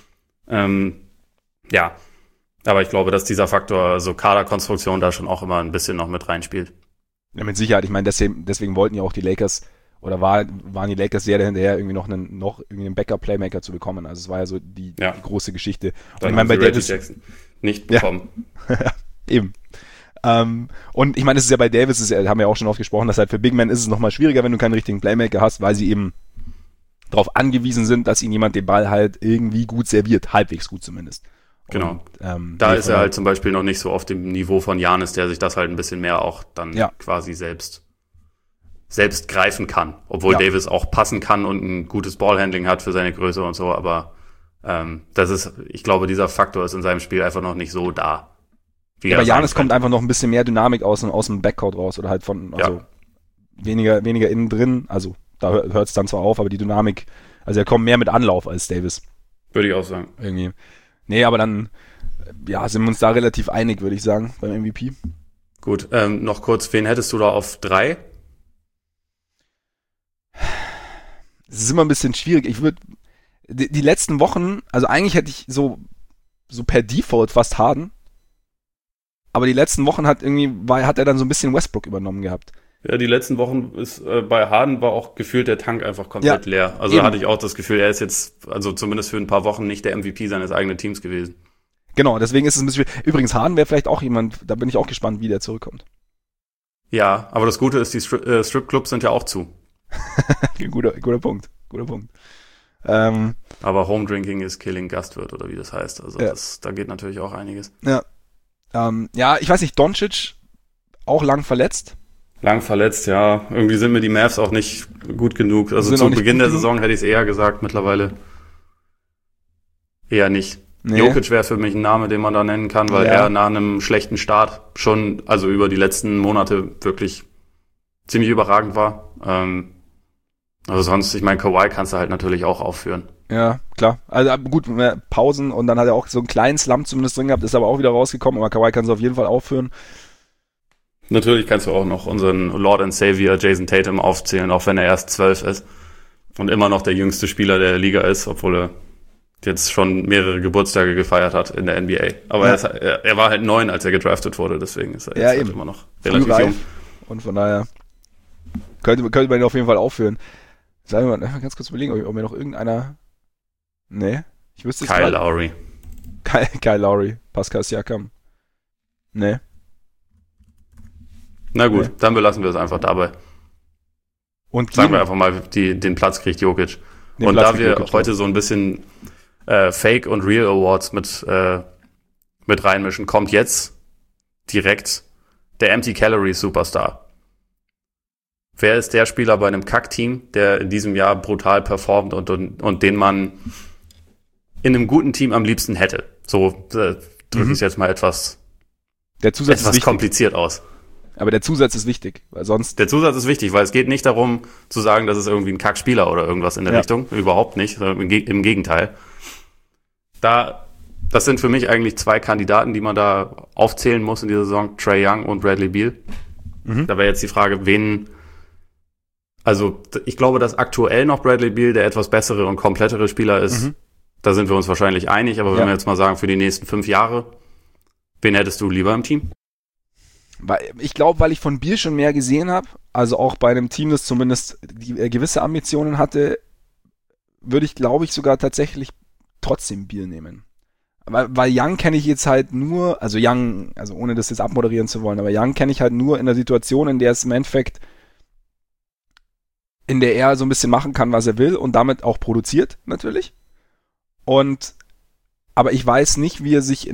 Ja, aber ich glaube, dass dieser Faktor, also Kaderkonstruktion, da schon auch immer ein bisschen noch mit reinspielt. Ja, mit Sicherheit. Ich meine, deswegen wollten ja auch die Lakers, oder waren die Lakers sehr dahinterher, irgendwie noch einen Backup-Playmaker zu bekommen. Also es war ja so die große Geschichte. Und ich meine, bei Davis Jackson nicht bekommen. Ja, eben. Und ich meine, es ist ja bei Davis, haben wir auch schon oft gesprochen, dass halt für Big Men ist es nochmal schwieriger, wenn du keinen richtigen Playmaker hast, weil sie eben darauf angewiesen sind, dass ihnen jemand den Ball halt irgendwie gut serviert, halbwegs gut zumindest. Genau. Und, da ist er halt zum Beispiel noch nicht so auf dem Niveau von Giannis, der sich das halt ein bisschen mehr auch dann quasi selbst greifen kann. Obwohl Davis auch passen kann und ein gutes Ballhandling hat für seine Größe und so, aber ich glaube, dieser Faktor ist in seinem Spiel einfach noch nicht so da. Aber Giannis kommt einfach noch ein bisschen mehr Dynamik aus dem Backcourt raus oder halt weniger innen drin. Also da hört es dann zwar auf, aber die Dynamik, also er kommt mehr mit Anlauf als Davis. Würde ich auch sagen. Irgendwie. Nee, aber dann sind wir uns da relativ einig, würde ich sagen, beim MVP. Gut, noch kurz, wen hättest du da auf 3? Das ist immer ein bisschen schwierig. Ich würde die letzten Wochen, also eigentlich hätte ich so per Default fast Harden, aber die letzten Wochen hat er dann so ein bisschen Westbrook übernommen gehabt. Ja, die letzten Wochen ist bei Harden war auch gefühlt der Tank einfach komplett leer. Also eben. hatte ich auch das Gefühl, er ist jetzt, also zumindest für ein paar Wochen, nicht der MVP seines eigenen Teams gewesen. Genau, deswegen ist es ein bisschen schwierig. Übrigens, Harden wäre vielleicht auch jemand, da bin ich auch gespannt, wie der zurückkommt. Ja, aber das Gute ist, die Stripclubs sind ja auch zu. guter Punkt. Aber Home Drinking is killing Gastwirt, oder wie das heißt. Also da geht natürlich auch einiges. Ja. Ich weiß nicht, Doncic auch lang verletzt. Lang verletzt, ja. Irgendwie sind mir die Mavs auch nicht gut genug. Also zu Beginn der Saison hätte ich es eher gesagt, mittlerweile eher nicht. Nee. Jokic wäre für mich ein Name, den man da nennen kann, weil er nach einem schlechten Start schon, also über die letzten Monate wirklich ziemlich überragend war. Also sonst, ich meine, Kawhi kannst du halt natürlich auch aufführen. Ja, klar. Also gut, Pausen und dann hat er auch so einen kleinen Slump zumindest drin gehabt, ist aber auch wieder rausgekommen, aber Kawhi kann es auf jeden Fall aufführen. Natürlich kannst du auch noch unseren Lord and Savior Jason Tatum aufzählen, auch wenn er erst 12 ist und immer noch der jüngste Spieler der Liga ist, obwohl er jetzt schon mehrere Geburtstage gefeiert hat in der NBA. Aber er war halt 9, als er gedraftet wurde, deswegen ist er jetzt halt immer noch relativ jung. Und von daher könnte man ihn auf jeden Fall aufführen. Sagen wir mal ganz kurz überlegen, ob mir noch irgendeiner... Nee, ich wüsste es Kyle Lowry. Kyle Lowry, Pascal Siakam. Nee. Na gut, dann belassen wir es einfach dabei. Und sagen wir einfach mal, den Platz kriegt Jokic. Und da wir heute so ein bisschen Fake und Real Awards mit reinmischen, kommt jetzt direkt der Empty Calories Superstar. Wer ist der Spieler bei einem Kack-Team, der in diesem Jahr brutal performt und den man in einem guten Team am liebsten hätte? So drücke ich es jetzt mal etwas kompliziert aus. Aber der Zusatz ist wichtig, weil sonst... Der Zusatz ist wichtig, weil es geht nicht darum zu sagen, das ist irgendwie ein Kackspieler oder irgendwas in der Richtung. Überhaupt nicht, im Gegenteil. Das sind für mich eigentlich 2 Kandidaten, die man da aufzählen muss in dieser Saison, Trae Young und Bradley Beal. Da wäre jetzt die Frage, also ich glaube, dass aktuell noch Bradley Beal der etwas bessere und komplettere Spieler ist. Da sind wir uns wahrscheinlich einig, aber wenn wir jetzt mal sagen, für die nächsten 5 Jahre, wen hättest du lieber im Team? Ich glaube, weil ich von Beal schon mehr gesehen habe, also auch bei einem Team, das zumindest gewisse Ambitionen hatte, würde ich, glaube ich, sogar tatsächlich trotzdem Beal nehmen. Weil Young kenne ich jetzt halt nur, also ohne das jetzt abmoderieren zu wollen, aber Young kenne ich halt nur in der Situation, in der es im Endeffekt, in der er so ein bisschen machen kann, was er will und damit auch produziert, natürlich. Aber ich weiß nicht,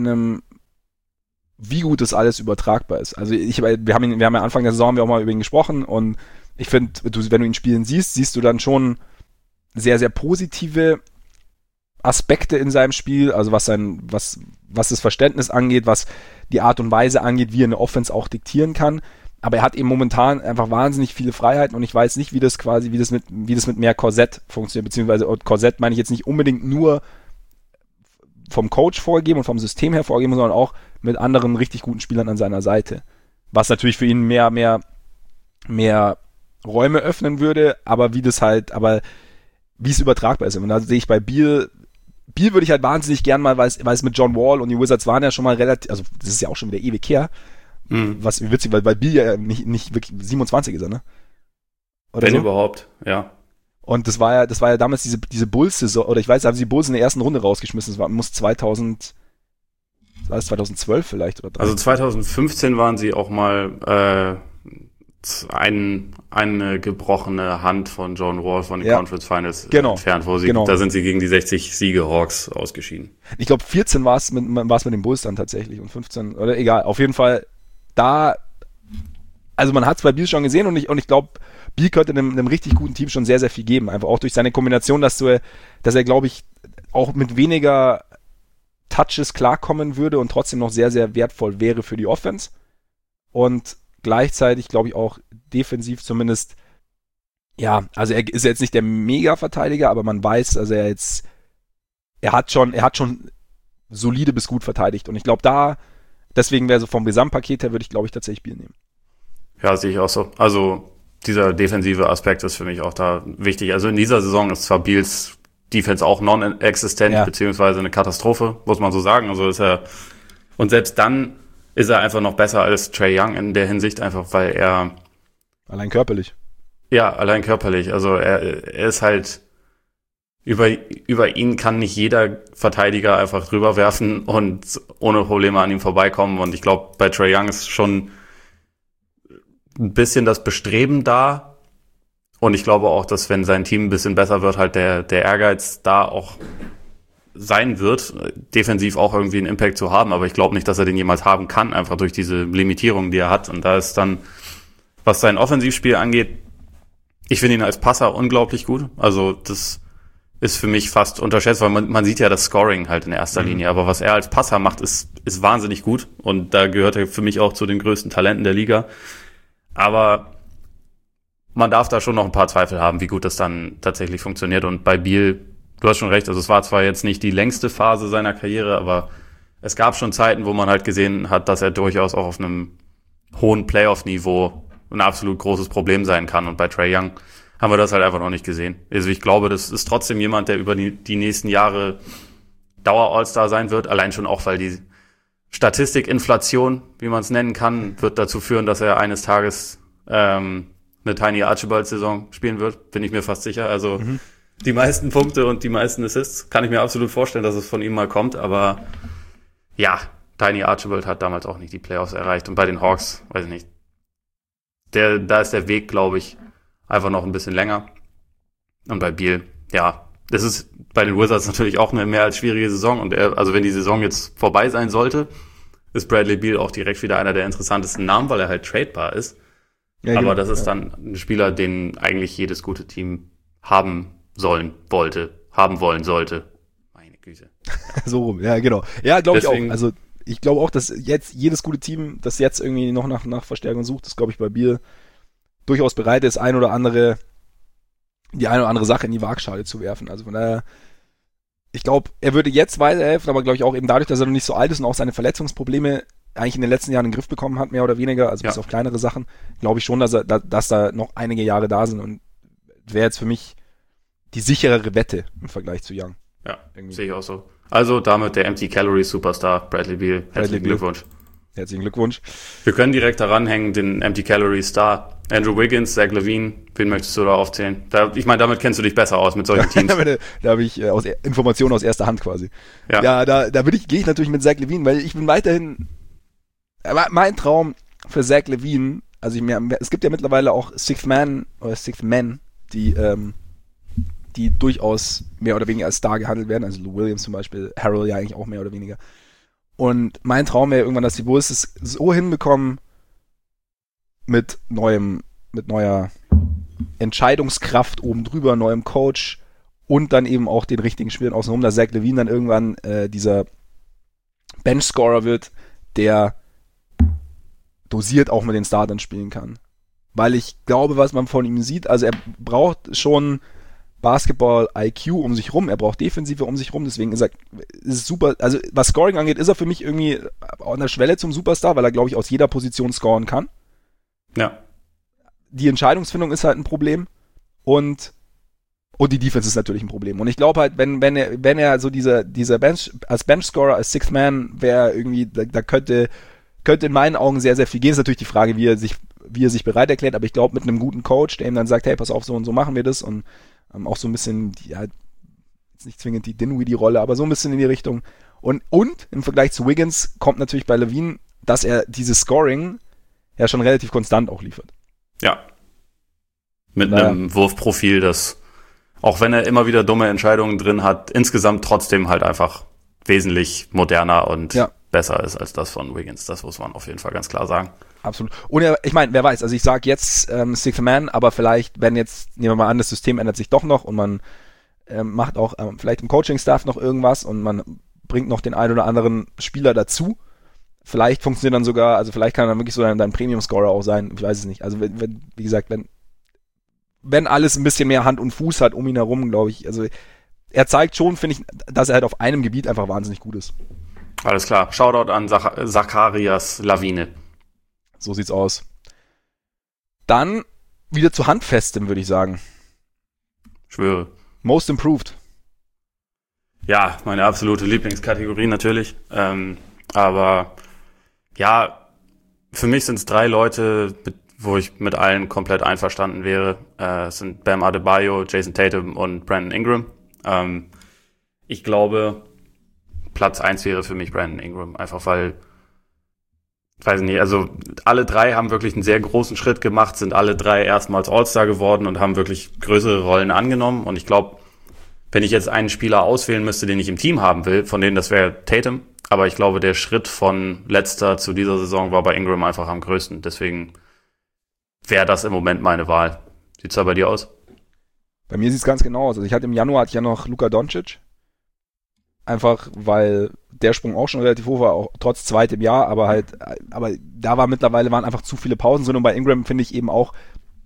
wie gut das alles übertragbar ist. Also wir haben ja Anfang der Saison auch mal über ihn gesprochen und ich finde, wenn du ihn spielen siehst du dann schon sehr, sehr positive Aspekte in seinem Spiel, also was das Verständnis angeht, was die Art und Weise angeht, wie er eine Offense auch diktieren kann. Aber er hat eben momentan einfach wahnsinnig viele Freiheiten und ich weiß nicht, wie das mit mehr Korsett funktioniert, beziehungsweise Korsett meine ich jetzt nicht unbedingt nur vom Coach vorgeben und vom System her vorgeben, sondern auch mit anderen richtig guten Spielern an seiner Seite. Was natürlich für ihn mehr Räume öffnen würde, aber wie es übertragbar ist. Und da sehe ich bei Beal würde ich halt wahnsinnig gern mal, weil es mit John Wall und die Wizards waren ja schon mal relativ, also das ist ja auch schon wieder ewig her, was witzig, weil Beal ja nicht wirklich 27 ist, ne? Oder wenn so? Überhaupt, ja. Und das war ja damals diese Bulls-Saison, oder ich weiß, da haben sie die Bulls in der ersten Runde rausgeschmissen, das muss 2012 vielleicht oder 13. Also 2015 waren sie auch mal eine gebrochene Hand von John Wall von den Conference Finals entfernt, da sind sie gegen die 60-Siege-Hawks ausgeschieden. Ich glaube 14 war es mit den Bulls dann tatsächlich und 15, oder egal, auf jeden Fall also man hat es bei Beal schon gesehen und ich glaube, Beal könnte einem richtig guten Team schon sehr, sehr viel geben, einfach auch durch seine Kombination, dass er, glaube ich, auch mit weniger Touches klarkommen würde und trotzdem noch sehr, sehr wertvoll wäre für die Offense und gleichzeitig, glaube ich, auch defensiv zumindest, also er ist jetzt nicht der Mega-Verteidiger, aber man weiß, also er hat schon solide bis gut verteidigt und ich glaube, da deswegen wäre so vom Gesamtpaket her, würde ich, glaube ich, tatsächlich Beal nehmen. Ja, sehe ich auch so. Also dieser defensive Aspekt ist für mich auch da wichtig. Also in dieser Saison ist zwar Beals Defense auch non-existent, beziehungsweise eine Katastrophe, muss man so sagen. Also ist er, und selbst dann ist er einfach noch besser als Trae Young in der Hinsicht, einfach weil er allein körperlich. Ja, allein körperlich. Also er ist halt, über ihn kann nicht jeder Verteidiger einfach drüber werfen und ohne Probleme an ihm vorbeikommen. Und ich glaube, bei Trae Young ist schon ein bisschen das Bestreben da. Und ich glaube auch, dass wenn sein Team ein bisschen besser wird, halt der Ehrgeiz da auch sein wird, defensiv auch irgendwie einen Impact zu haben. Aber ich glaube nicht, dass er den jemals haben kann, einfach durch diese Limitierung, die er hat. Und da ist dann, was sein Offensivspiel angeht, ich finde ihn als Passer unglaublich gut. Also das ist für mich fast unterschätzt, weil man sieht ja das Scoring halt in erster Linie. Aber was er als Passer macht, ist wahnsinnig gut. Und da gehört er für mich auch zu den größten Talenten der Liga. Aber man darf da schon noch ein paar Zweifel haben, wie gut das dann tatsächlich funktioniert. Und bei Beal, du hast schon recht, also es war zwar jetzt nicht die längste Phase seiner Karriere, aber es gab schon Zeiten, wo man halt gesehen hat, dass er durchaus auch auf einem hohen Playoff-Niveau ein absolut großes Problem sein kann. Und bei Trae Young haben wir das halt einfach noch nicht gesehen. Also ich glaube, das ist trotzdem jemand, der über die nächsten Jahre Dauer-All-Star sein wird. Allein schon auch, weil die Statistikinflation, wie man es nennen kann, wird dazu führen, dass er eines Tages eine Tiny Archibald-Saison spielen wird. Bin ich mir fast sicher. Also die meisten Punkte und die meisten Assists kann ich mir absolut vorstellen, dass es von ihm mal kommt. Aber ja, Tiny Archibald hat damals auch nicht die Playoffs erreicht. Und bei den Hawks, weiß ich nicht, da ist der Weg, glaube ich, einfach noch ein bisschen länger. Und bei Beal, ja, das ist bei den Wizards natürlich auch eine mehr als schwierige Saison. Und also wenn die Saison jetzt vorbei sein sollte, ist Bradley Beal auch direkt wieder einer der interessantesten Namen, weil er halt tradebar ist. Ja, aber das ist dann ein Spieler, den eigentlich jedes gute Team haben wollen sollte. Meine Güte. So rum, ja, genau. Ja, glaube ich auch. Also ich glaube auch, dass jetzt jedes gute Team, das jetzt irgendwie noch nach Verstärkung sucht, ist, glaube ich, bei Beal durchaus bereit ist, die eine oder andere Sache in die Waagschale zu werfen. Also von daher, ich glaube, er würde jetzt weiterhelfen, aber glaube ich auch eben dadurch, dass er noch nicht so alt ist und auch seine Verletzungsprobleme eigentlich in den letzten Jahren in den Griff bekommen hat, mehr oder weniger, also bis auf kleinere Sachen, glaube ich schon, dass da noch einige Jahre da sind und wäre jetzt für mich die sicherere Wette im Vergleich zu Young. Ja, sehe ich auch so. Also damit der Empty Calories Superstar Bradley Beal. Herzlichen Glückwunsch. Herzlichen Glückwunsch. Wir können direkt daran hängen, den Empty Calories Star. Andrew Wiggins, Zach LaVine, wen möchtest du da aufzählen? Ich meine, damit kennst du dich besser aus mit solchen Teams. Da habe ich Informationen aus erster Hand quasi. Ja, gehe ich natürlich mit Zach LaVine, weil ich bin weiterhin mein Traum für Zach LaVine, also es gibt ja mittlerweile auch Sixth Men, die durchaus mehr oder weniger als Star gehandelt werden, also Lou Williams zum Beispiel, Harrell ja eigentlich auch mehr oder weniger. Und mein Traum wäre irgendwann, dass die Bulls es so hinbekommen, mit neuer Entscheidungskraft oben drüber, neuem Coach und dann eben auch den richtigen Spielern außenrum, dass Zach LaVine dann irgendwann dieser Benchscorer wird, der dosiert auch mit den Startern spielen kann. Weil ich glaube, was man von ihm sieht, also er braucht schon Basketball-IQ um sich rum, er braucht Defensive um sich rum, deswegen ist es super, also was Scoring angeht, ist er für mich irgendwie an der Schwelle zum Superstar, weil er, glaube ich, aus jeder Position scoren kann. Ja. Die Entscheidungsfindung ist halt ein Problem und die Defense ist natürlich ein Problem. Und ich glaube halt, wenn er so dieser als Benchscorer, als Sixth Man wäre irgendwie, da könnte in meinen Augen sehr, sehr viel gehen. Ist natürlich die Frage, wie er sich bereit erklärt, aber ich glaube, mit einem guten Coach, der ihm dann sagt, hey, pass auf, so und so machen wir das und auch so ein bisschen, ja, jetzt nicht zwingend die Dinwiddie-Rolle, aber so ein bisschen in die Richtung. Und im Vergleich zu Wiggins kommt natürlich bei LaVine, dass er dieses Scoring ja schon relativ konstant auch liefert. Ja. Mit einem Wurfprofil, das, auch wenn er immer wieder dumme Entscheidungen drin hat, insgesamt trotzdem halt einfach wesentlich moderner und besser ist als das von Wiggins. Das muss man auf jeden Fall ganz klar sagen. Absolut. Und ich meine, wer weiß, also ich sage jetzt Sixth Man, aber vielleicht, wenn jetzt, nehmen wir mal an, das System ändert sich doch noch und man macht auch vielleicht im Coaching-Staff noch irgendwas und man bringt noch den einen oder anderen Spieler dazu. Vielleicht funktioniert dann sogar, also vielleicht kann er dann wirklich so dein Premium-Scorer auch sein, ich weiß es nicht. Also wie gesagt, wenn alles ein bisschen mehr Hand und Fuß hat um ihn herum, glaube ich, also er zeigt schon, finde ich, dass er halt auf einem Gebiet einfach wahnsinnig gut ist. Alles klar. Shoutout an Zacharias Lawine. So sieht's aus. Dann wieder zu Handfestem, würde ich sagen. Schwöre. Most Improved. Ja, meine absolute Lieblingskategorie natürlich. Aber ja, für mich sind es 3 Leute, wo ich mit allen komplett einverstanden wäre. Es sind Bam Adebayo, Jason Tatum und Brandon Ingram. Ich glaube, Platz 1 wäre für mich Brandon Ingram. Einfach weil, weiß nicht, also alle 3 haben wirklich einen sehr großen Schritt gemacht, sind alle 3 erstmals All-Star geworden und haben wirklich größere Rollen angenommen. Und ich glaube, wenn ich jetzt einen Spieler auswählen müsste, den ich im Team haben will, von denen das wäre Tatum. Aber ich glaube, der Schritt von letzter zu dieser Saison war bei Ingram einfach am größten. Deswegen wäre das im Moment meine Wahl. Sieht's da bei dir aus? Bei mir sieht's ganz genau aus. Also im Januar hatte ich ja noch Luka Doncic. Einfach, weil der Sprung auch schon relativ hoch war, auch trotz zweitem Jahr, aber da waren einfach zu viele Pausen drin und bei Ingram finde ich eben auch,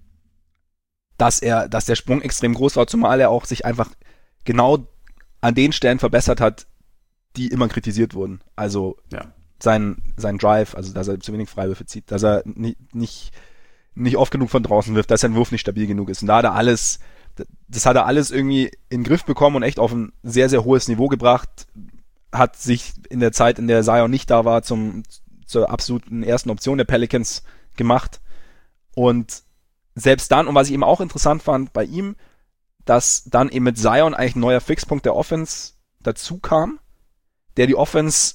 dass der Sprung extrem groß war, zumal er auch sich einfach genau an den Stellen verbessert hat, die immer kritisiert wurden. Also sein Drive, also dass er zu wenig Freiwürfe zieht, dass er nicht oft genug von draußen wirft, dass sein Wurf nicht stabil genug ist. Und das hat er alles irgendwie in den Griff bekommen und echt auf ein sehr, sehr hohes Niveau gebracht, hat sich in der Zeit, in der Zion nicht da war, zur absoluten ersten Option der Pelicans gemacht. Und selbst dann, und was ich eben auch interessant fand bei ihm, dass dann eben mit Zion eigentlich ein neuer Fixpunkt der Offense dazu kam, der die Offense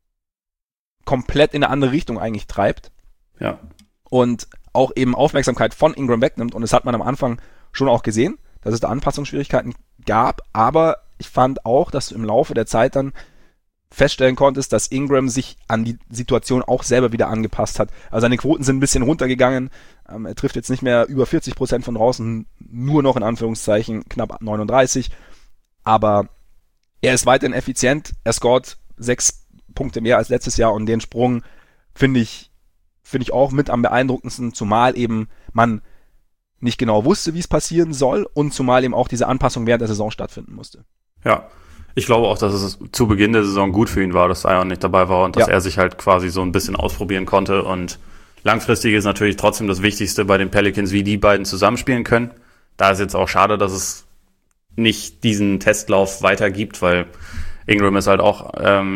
komplett in eine andere Richtung eigentlich treibt. Ja. Und auch eben Aufmerksamkeit von Ingram wegnimmt. Und das hat man am Anfang schon auch gesehen, dass es da Anpassungsschwierigkeiten gab. Aber ich fand auch, dass du im Laufe der Zeit dann feststellen konntest, dass Ingram sich an die Situation auch selber wieder angepasst hat. Also seine Quoten sind ein bisschen runtergegangen. Er trifft jetzt nicht mehr über 40% von draußen, nur noch in Anführungszeichen knapp 39. Aber er ist weiterhin effizient. Er scoret 6 Punkte mehr als letztes Jahr und den Sprung finde ich auch mit am beeindruckendsten, zumal eben man nicht genau wusste, wie es passieren soll und zumal eben auch diese Anpassung während der Saison stattfinden musste. Ja, ich glaube auch, dass es zu Beginn der Saison gut für ihn war, dass Zion nicht dabei war und dass er sich halt quasi so ein bisschen ausprobieren konnte. Und langfristig ist natürlich trotzdem das Wichtigste bei den Pelicans, wie die beiden zusammenspielen können. Da ist jetzt auch schade, dass es nicht diesen Testlauf weitergibt, weil Ingram ist halt auch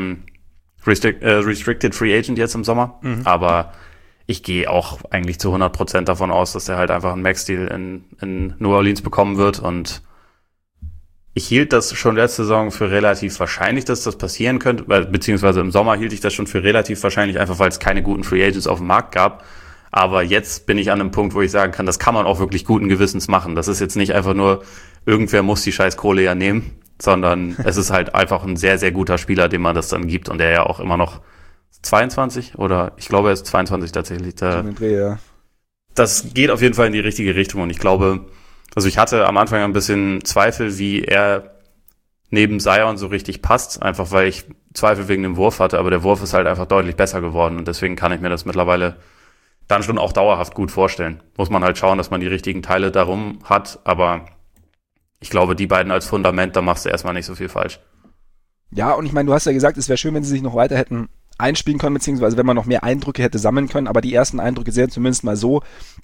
Restricted Free Agent jetzt im Sommer. Aber ich gehe auch eigentlich zu 100% davon aus, dass er halt einfach einen Max-Deal in New Orleans bekommen wird. Und ich hielt das schon letzte Saison für relativ wahrscheinlich, dass das passieren könnte, beziehungsweise im Sommer hielt ich das schon für relativ wahrscheinlich, einfach weil es keine guten Free Agents auf dem Markt gab. Aber jetzt bin ich an einem Punkt, wo ich sagen kann, das kann man auch wirklich guten Gewissens machen. Das ist jetzt nicht einfach nur, irgendwer muss die scheiß Kohle ja nehmen, sondern es ist halt einfach ein sehr, sehr guter Spieler, dem man das dann gibt und der ja auch immer noch 22 oder ich glaube, er ist 22 tatsächlich. Das geht auf jeden Fall in die richtige Richtung und ich glaube, also ich hatte am Anfang ein bisschen Zweifel, wie er neben Zion so richtig passt, einfach weil ich Zweifel wegen dem Wurf hatte, aber der Wurf ist halt einfach deutlich besser geworden und deswegen kann ich mir das mittlerweile dann schon auch dauerhaft gut vorstellen. Muss man halt schauen, dass man die richtigen Teile darum hat, aber ich glaube, die beiden als Fundament, da machst du erstmal nicht so viel falsch. Ja, und ich meine, du hast ja gesagt, es wäre schön, wenn sie sich noch weiter hätten einspielen können, beziehungsweise wenn man noch mehr Eindrücke hätte sammeln können, aber die ersten Eindrücke sehen zumindest mal so,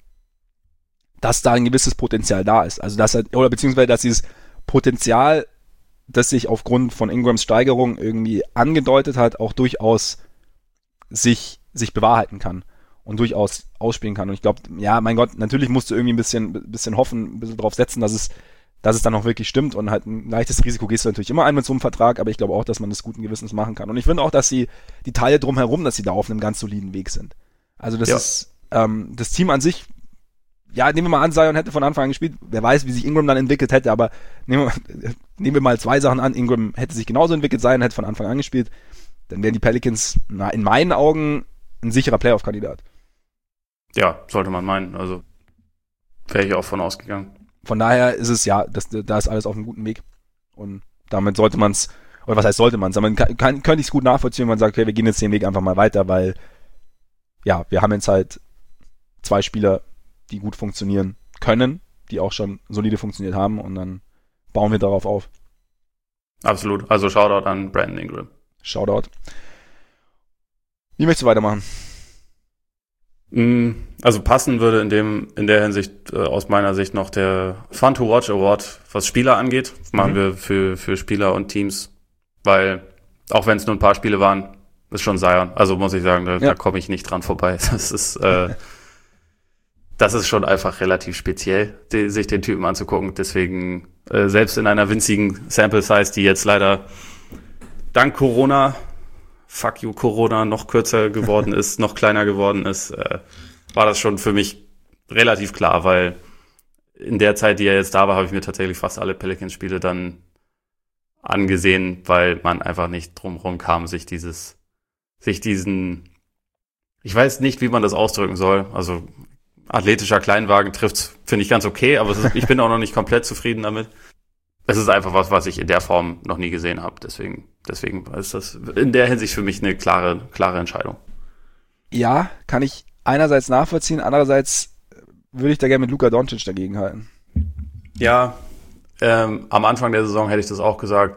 dass da ein gewisses Potenzial da ist. Also beziehungsweise dass dieses Potenzial, das sich aufgrund von Ingrams Steigerung irgendwie angedeutet hat, auch durchaus sich bewahrheiten kann und durchaus ausspielen kann. Und ich glaube, ja, mein Gott, natürlich musst du irgendwie ein bisschen hoffen, ein bisschen drauf setzen, dass es dann auch wirklich stimmt und halt ein leichtes Risiko gehst du natürlich immer ein mit so einem Vertrag, aber ich glaube auch, dass man das guten Gewissens machen kann. Und ich finde auch, dass die Teile drumherum, dass sie da auf einem ganz soliden Weg sind. Also das ist das Team an sich, ja, nehmen wir mal an, Zion hätte von Anfang an gespielt, wer weiß, wie sich Ingram dann entwickelt hätte, aber nehmen wir mal 2 Sachen an, Ingram hätte sich genauso entwickelt, Zion hätte von Anfang an gespielt, dann wären die Pelicans in meinen Augen ein sicherer Playoff-Kandidat. Ja, sollte man meinen, also wäre ich auch von ausgegangen. Von daher ist es da ist alles auf einem guten Weg. Und damit sollte man es, oder was heißt sollte man es, aber könnte ich es gut nachvollziehen, wenn man sagt, okay, wir gehen jetzt den Weg einfach mal weiter, weil, ja, wir haben jetzt halt 2 Spieler, die gut funktionieren können, die auch schon solide funktioniert haben und dann bauen wir darauf auf. Absolut. Also Shoutout an Brandon Ingram. Shoutout. Wie möchtest du weitermachen? Also passen würde in der Hinsicht aus meiner Sicht noch der Fun to Watch Award, was Spieler angeht. Das machen wir für Spieler und Teams, weil auch wenn es nur ein paar Spiele waren, ist schon Zion. Also muss ich sagen, da komme ich nicht dran vorbei. Das ist schon einfach relativ speziell, sich den Typen anzugucken. Deswegen, selbst in einer winzigen Sample Size, die jetzt leider dank Corona, fuck you Corona, noch kürzer geworden ist, noch kleiner geworden ist, war das schon für mich relativ klar, weil in der Zeit, die er jetzt da war, habe ich mir tatsächlich fast alle Pelicans-Spiele dann angesehen, weil man einfach nicht drumherum kam, sich diesen, ich weiß nicht, wie man das ausdrücken soll, also athletischer Kleinwagen trifft's, finde ich ganz okay, aber ich bin auch noch nicht komplett zufrieden damit. Es ist einfach was ich in der Form noch nie gesehen habe. Deswegen ist das in der Hinsicht für mich eine klare Entscheidung. Ja, kann ich einerseits nachvollziehen, andererseits würde ich da gerne mit Luka Doncic dagegen halten. Ja, am Anfang der Saison hätte ich das auch gesagt.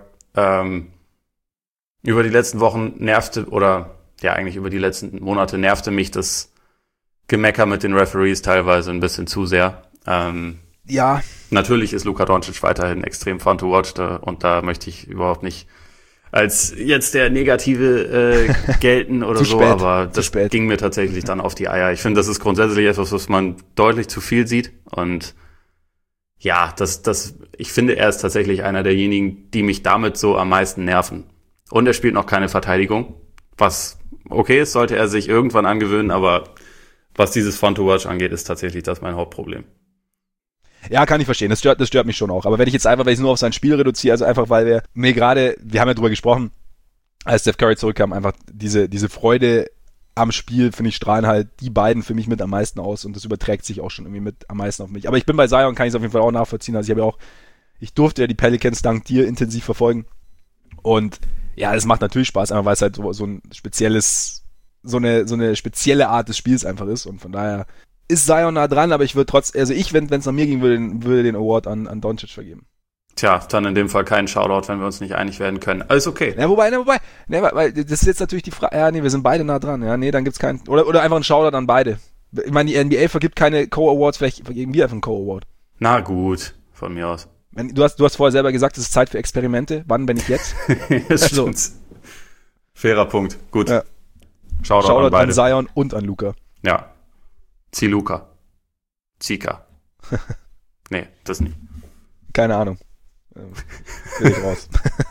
Über die letzten Wochen eigentlich über die letzten Monate nervte mich das Gemecker mit den Referees teilweise ein bisschen zu sehr. Ja. Natürlich ist Luka Doncic weiterhin extrem fun to watch und da möchte ich überhaupt nicht als jetzt der Negative gelten oder so, aber das ging mir tatsächlich dann auf die Eier. Ich finde, das ist grundsätzlich etwas, was man deutlich zu viel sieht und ja, ich finde, er ist tatsächlich einer derjenigen, die mich damit so am meisten nerven. Und er spielt noch keine Verteidigung, was okay ist, sollte er sich irgendwann angewöhnen, aber was dieses Fun to Watch angeht, ist tatsächlich das mein Hauptproblem. Ja, kann ich verstehen. Das stört mich schon auch. Aber wenn ich es nur auf sein Spiel reduziere, also einfach, weil wir haben ja drüber gesprochen, als Steph Curry zurückkam, einfach diese Freude am Spiel, finde ich, strahlen halt die beiden für mich mit am meisten aus und das überträgt sich auch schon irgendwie mit am meisten auf mich. Aber ich bin bei Zion, kann ich es auf jeden Fall auch nachvollziehen. Also ich durfte ja die Pelicans dank dir intensiv verfolgen. Und ja, es macht natürlich Spaß, einfach weil es halt so ein spezielles, so eine spezielle Art des Spiels einfach ist und von daher ist Zion nah dran, aber ich würde wenn es nach mir ging, würde den Award an Doncic vergeben. Tja, dann in dem Fall keinen Shoutout, wenn wir uns nicht einig werden können. Alles okay. Ja, weil das ist jetzt natürlich die Frage, ja, nee, wir sind beide nah dran, ja, nee, dann gibt's keinen, oder einfach einen Shoutout an beide. Ich meine, die NBA vergibt keine Co-Awards, vielleicht vergeben wir einfach einen Co-Award. Na gut, von mir aus. Du hast vorher selber gesagt, es ist Zeit für Experimente. Wann, wenn nicht jetzt? Das stimmt. So. Fairer Punkt. Gut. Ja. Shoutout an beide. An Zion und an Luka. Ja. Ziluka. Zika. Nee, das nicht. Keine Ahnung. Will ich raus.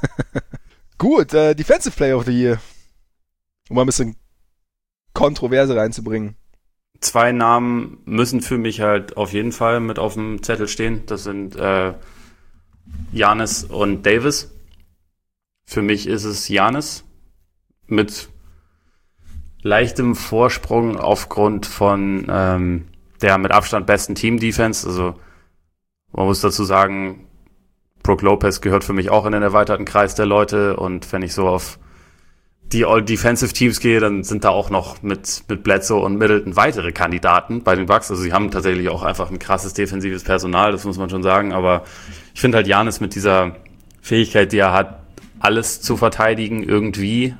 Gut, Defensive Player of the Year. Um mal ein bisschen Kontroverse reinzubringen. 2 Namen müssen für mich halt auf jeden Fall mit auf dem Zettel stehen. Das sind Giannis und Davis. Für mich ist es Giannis mit leichtem Vorsprung aufgrund von der mit Abstand besten Team-Defense. Also man muss dazu sagen, Brook Lopez gehört für mich auch in den erweiterten Kreis der Leute und wenn ich so auf die All-Defensive-Teams gehe, dann sind da auch noch mit Bledsoe und Middleton weitere Kandidaten bei den Bucks. Also sie haben tatsächlich auch einfach ein krasses defensives Personal, das muss man schon sagen. Aber ich finde halt Giannis mit dieser Fähigkeit, die er hat, alles zu verteidigen irgendwie,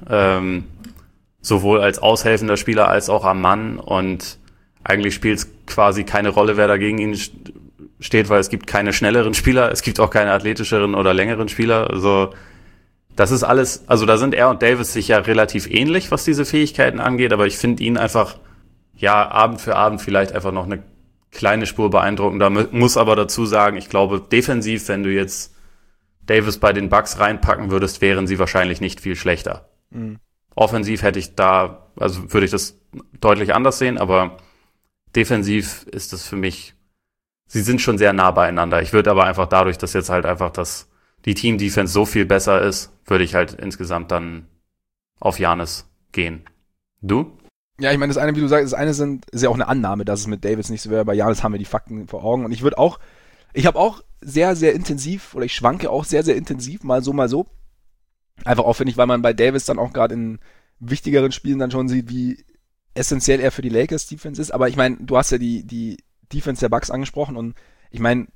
sowohl als aushelfender Spieler als auch am Mann. Und eigentlich spielt es quasi keine Rolle, wer da gegen ihn steht, weil es gibt keine schnelleren Spieler, es gibt auch keine athletischeren oder längeren Spieler. Also das ist alles, also da sind er und Davis sich ja relativ ähnlich, was diese Fähigkeiten angeht, aber ich finde ihn einfach, ja, Abend für Abend vielleicht einfach noch eine kleine Spur beeindruckender. Muss aber dazu sagen, ich glaube, defensiv, wenn du jetzt Davis bei den Bucks reinpacken würdest, wären sie wahrscheinlich nicht viel schlechter. Mhm. Offensiv würde ich das deutlich anders sehen, aber defensiv ist das für mich, sie sind schon sehr nah beieinander. Ich würde aber einfach dadurch, dass jetzt halt einfach die Team-Defense so viel besser ist, würde ich halt insgesamt dann auf Giannis gehen. Du? Ja, ich meine, das eine, wie du sagst, ist ja auch eine Annahme, dass es mit Davis nicht so wäre. Bei Giannis haben wir die Fakten vor Augen. Und ich habe auch sehr, sehr intensiv, oder ich schwanke auch sehr, sehr intensiv, mal so. Einfach auch, finde ich, weil man bei Davis dann auch gerade in wichtigeren Spielen dann schon sieht, wie essentiell er für die Lakers-Defense ist. Aber ich meine, du hast ja die Defense der Bucks angesprochen und ich meine,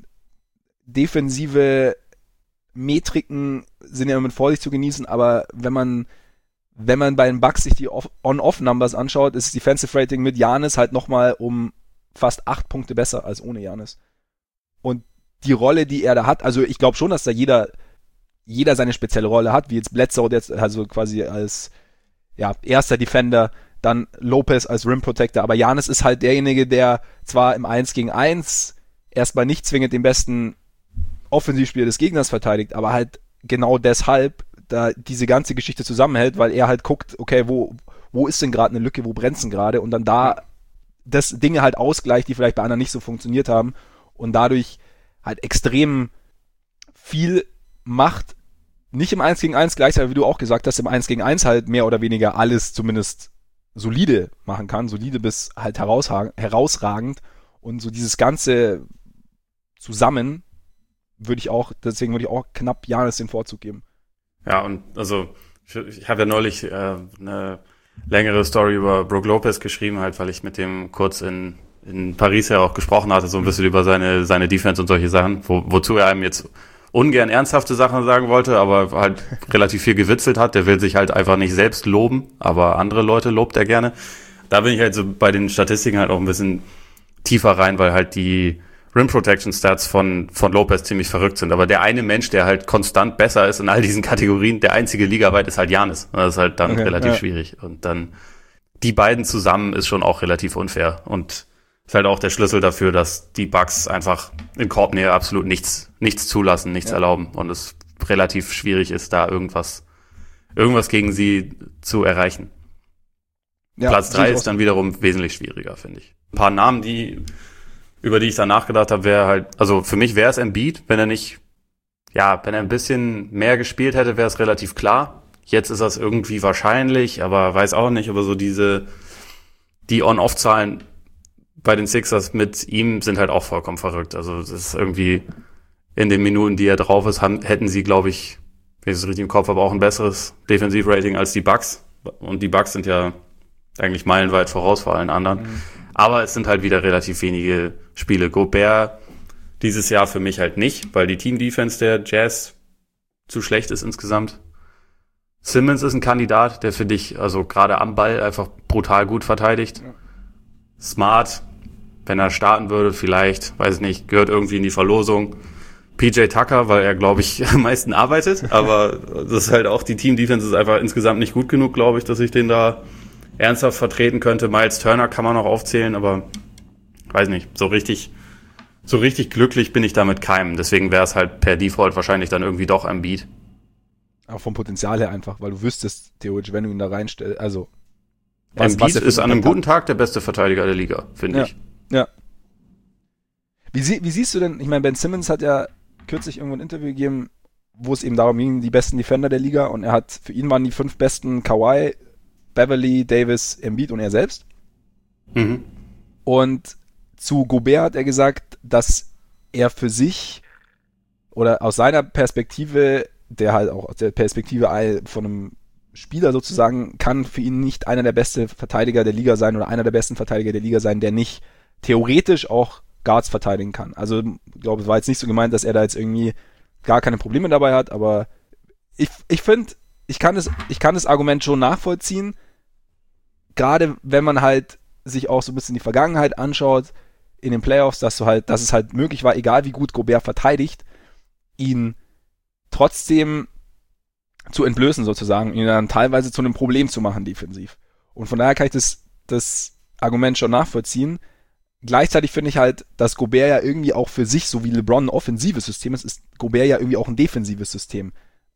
defensive Metriken sind ja mit Vorsicht zu genießen, aber wenn wenn man bei den Bucks sich die On-Off-Numbers anschaut, ist das Defensive Rating mit Giannis halt nochmal um fast 8 Punkte besser als ohne Giannis. Und die Rolle, die er da hat, also ich glaube schon, dass da jeder seine spezielle Rolle hat, wie jetzt Bledsoe, jetzt also quasi als erster Defender, dann Lopez als Rim Protector, aber Giannis ist halt derjenige, der zwar im 1 gegen 1 erstmal nicht zwingend den besten Offensivspieler des Gegners verteidigt, aber halt genau deshalb da diese ganze Geschichte zusammenhält, weil er halt guckt, okay, wo ist denn gerade eine Lücke, wo brennt's denn gerade, und dann da das Dinge halt ausgleicht, die vielleicht bei anderen nicht so funktioniert haben, und dadurch halt extrem viel macht, nicht im 1 gegen 1 gleichzeitig, wie du auch gesagt hast, im 1 gegen 1 halt mehr oder weniger alles zumindest solide machen kann, solide bis halt herausragend, und so dieses ganze zusammen deswegen würde ich auch knapp Giannis den Vorzug geben. Ja, und also ich habe ja neulich eine längere Story über Brook Lopez geschrieben, halt, weil ich mit dem kurz in Paris ja auch gesprochen hatte, so ein bisschen über seine Defense und solche Sachen, wozu er einem jetzt ungern ernsthafte Sachen sagen wollte, aber halt relativ viel gewitzelt hat. Der will sich halt einfach nicht selbst loben, aber andere Leute lobt er gerne. Da bin ich halt so bei den Statistiken halt auch ein bisschen tiefer rein, weil halt die Rim Protection Stats von Lopez ziemlich verrückt sind. Aber der eine Mensch, der halt konstant besser ist in all diesen Kategorien, der einzige ligaweit, ist halt Giannis. Das ist halt dann relativ schwierig. Und dann die beiden zusammen ist schon auch relativ unfair. Und ist halt auch der Schlüssel dafür, dass die Bucks einfach in Korbnähe absolut nichts zulassen, nichts erlauben. Und es relativ schwierig ist, da irgendwas gegen sie zu erreichen. Ja, Platz 3 ist dann wiederum wesentlich schwieriger, finde ich. Ein paar Namen, über die ich dann nachgedacht habe, wäre halt, also für mich wäre es Embiid, wenn er ein bisschen mehr gespielt hätte, wäre es relativ klar. Jetzt ist das irgendwie wahrscheinlich, aber weiß auch nicht, aber so die On-Off-Zahlen bei den Sixers mit ihm sind halt auch vollkommen verrückt. Also das ist irgendwie in den Minuten, die er drauf ist, hätten sie, glaube ich, wenn ich es richtig im Kopf habe, auch ein besseres Defensivrating als die Bucks. Und die Bucks sind ja eigentlich meilenweit voraus vor allen anderen. Mhm. Aber es sind halt wieder relativ wenige Spiele. Gobert dieses Jahr für mich halt nicht, weil die Team-Defense der Jazz zu schlecht ist insgesamt. Simmons ist ein Kandidat, der für dich, also gerade am Ball, einfach brutal gut verteidigt. Ja. Smart, wenn er starten würde, vielleicht, weiß nicht, gehört irgendwie in die Verlosung. PJ Tucker, weil er, glaube ich, am meisten arbeitet. Aber das ist halt auch, die Team-Defense ist einfach insgesamt nicht gut genug, glaube ich, dass ich den da ernsthaft vertreten könnte. Miles Turner kann man noch aufzählen, aber weiß nicht, so richtig glücklich bin ich damit keinem. Deswegen wäre es halt per Default wahrscheinlich dann irgendwie doch Embiid. Aber vom Potenzial her einfach, weil du wüsstest, theoretisch, wenn du ihn da reinstellst, also Embiid ist an einem guten Tag der beste Verteidiger der Liga, finde ich. Ja. Wie siehst du denn, ich meine, Ben Simmons hat ja kürzlich irgendwo ein Interview gegeben, wo es eben darum ging, die besten Defender der Liga, und für ihn waren die 5 besten Kawhi, Beverly, Davis, Embiid und er selbst. Mhm. Und zu Gobert hat er gesagt, dass er für sich oder aus seiner Perspektive, der halt auch aus der Perspektive von einem Spieler sozusagen, kann für ihn nicht einer der besten Verteidiger der Liga sein oder einer der besten Verteidiger der Liga sein, der nicht theoretisch auch Guards verteidigen kann. Also ich glaube, es war jetzt nicht so gemeint, dass er da jetzt irgendwie gar keine Probleme dabei hat, aber ich finde, ich kann das Argument schon nachvollziehen, gerade wenn man halt sich auch so ein bisschen die Vergangenheit anschaut in den Playoffs, dass es halt möglich war, egal wie gut Gobert verteidigt, ihn trotzdem zu entblößen sozusagen, ihn dann teilweise zu einem Problem zu machen defensiv. Und von daher kann ich das Argument schon nachvollziehen. Gleichzeitig finde ich halt, dass Gobert ja irgendwie auch für sich, so wie LeBron ein offensives System ist Gobert ja irgendwie auch ein defensives System.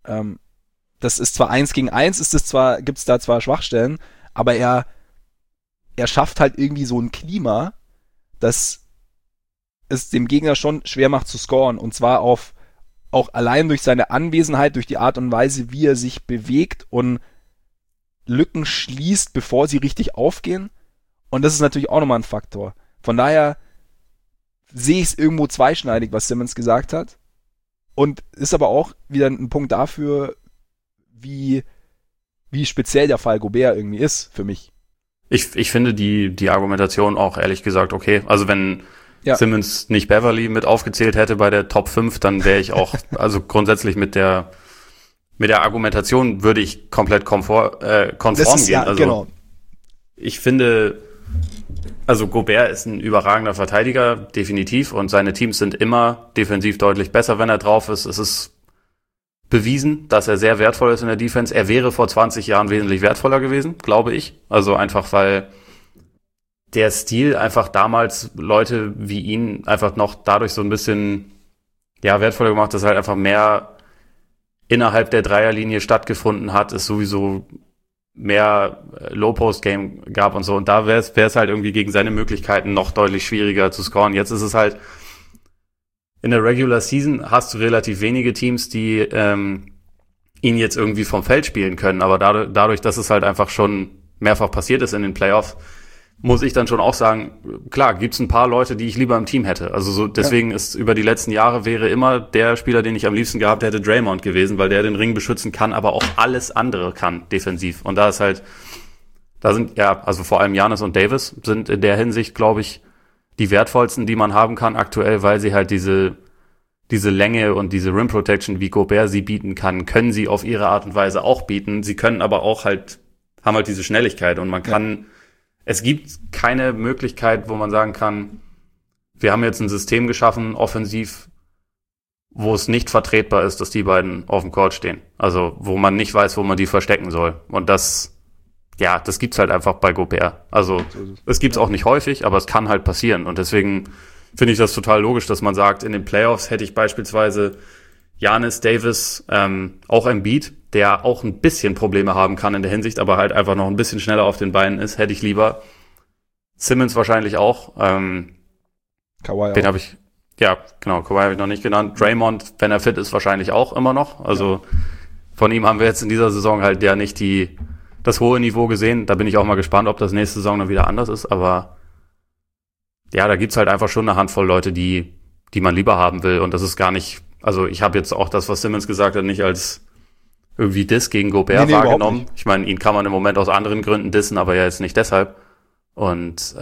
Das ist zwar 1 gegen 1, gibt es da zwar Schwachstellen, aber er schafft halt irgendwie so ein Klima, das es dem Gegner schon schwer macht zu scoren, und zwar auch allein durch seine Anwesenheit, durch die Art und Weise, wie er sich bewegt und Lücken schließt, bevor sie richtig aufgehen, und das ist natürlich auch nochmal ein Faktor. Von daher sehe ich es irgendwo zweischneidig, was Simmons gesagt hat, und ist aber auch wieder ein Punkt dafür, wie speziell der Fall Gobert irgendwie ist für mich. Ich finde die Argumentation auch ehrlich gesagt okay. Also wenn Simmons nicht Beverly mit aufgezählt hätte bei der Top 5, dann wäre ich auch also grundsätzlich mit der mit der Argumentation würde ich komplett konform gehen. Ja, also genau. ich finde, also Gobert ist ein überragender Verteidiger, definitiv, und seine Teams sind immer defensiv deutlich besser, wenn er drauf ist. Es ist bewiesen, dass er sehr wertvoll ist in der Defense. Er wäre vor 20 Jahren wesentlich wertvoller gewesen, glaube ich. Also einfach, weil der Stil einfach damals Leute wie ihn einfach noch dadurch so ein bisschen wertvoller gemacht, dass halt einfach mehr innerhalb der Dreierlinie stattgefunden hat, es sowieso mehr Low-Post-Game gab und so. Und da wäre es halt irgendwie gegen seine Möglichkeiten noch deutlich schwieriger zu scoren. Jetzt ist es halt, in der Regular Season hast du relativ wenige Teams, die ihn jetzt irgendwie vom Feld spielen können. Aber dadurch, dass es halt einfach schon mehrfach passiert ist in den Playoffs, muss ich dann schon auch sagen, klar, gibt's ein paar Leute, die ich lieber im Team hätte. Also so deswegen ist über die letzten Jahre wäre immer der Spieler, den ich am liebsten gehabt hätte, Draymond gewesen, weil der den Ring beschützen kann, aber auch alles andere kann defensiv. Und da sind also vor allem Giannis und Davis sind in der Hinsicht, glaube ich, die wertvollsten, die man haben kann aktuell, weil sie halt diese Länge und diese Rim Protection, wie Gobert sie bieten kann, können sie auf ihre Art und Weise auch bieten. Sie können aber auch haben halt diese Schnelligkeit und man kann es gibt keine Möglichkeit, wo man sagen kann, wir haben jetzt ein System geschaffen, offensiv, wo es nicht vertretbar ist, dass die beiden auf dem Court stehen. Also, wo man nicht weiß, wo man die verstecken soll. Und das gibt's halt einfach bei Gobert. Also, es gibt's auch nicht häufig, aber es kann halt passieren. Und deswegen finde ich das total logisch, dass man sagt, in den Playoffs hätte ich beispielsweise Giannis, Davis, auch Embiid, der auch ein bisschen Probleme haben kann in der Hinsicht, aber halt einfach noch ein bisschen schneller auf den Beinen ist, hätte ich lieber. Simmons wahrscheinlich auch. Kawhi den auch. habe ich, Kawhi habe ich noch nicht genannt. Draymond, wenn er fit ist, wahrscheinlich auch immer noch. Also von ihm haben wir jetzt in dieser Saison halt nicht das hohe Niveau gesehen. Da bin ich auch mal gespannt, ob das nächste Saison dann wieder anders ist. Aber da gibt's halt einfach schon eine Handvoll Leute, die man lieber haben will. Und das ist gar nicht, also ich habe jetzt auch das, was Simmons gesagt hat, nicht als irgendwie Diss gegen Gobert wahrgenommen. Ich meine, ihn kann man im Moment aus anderen Gründen dissen, aber ja jetzt nicht deshalb. Und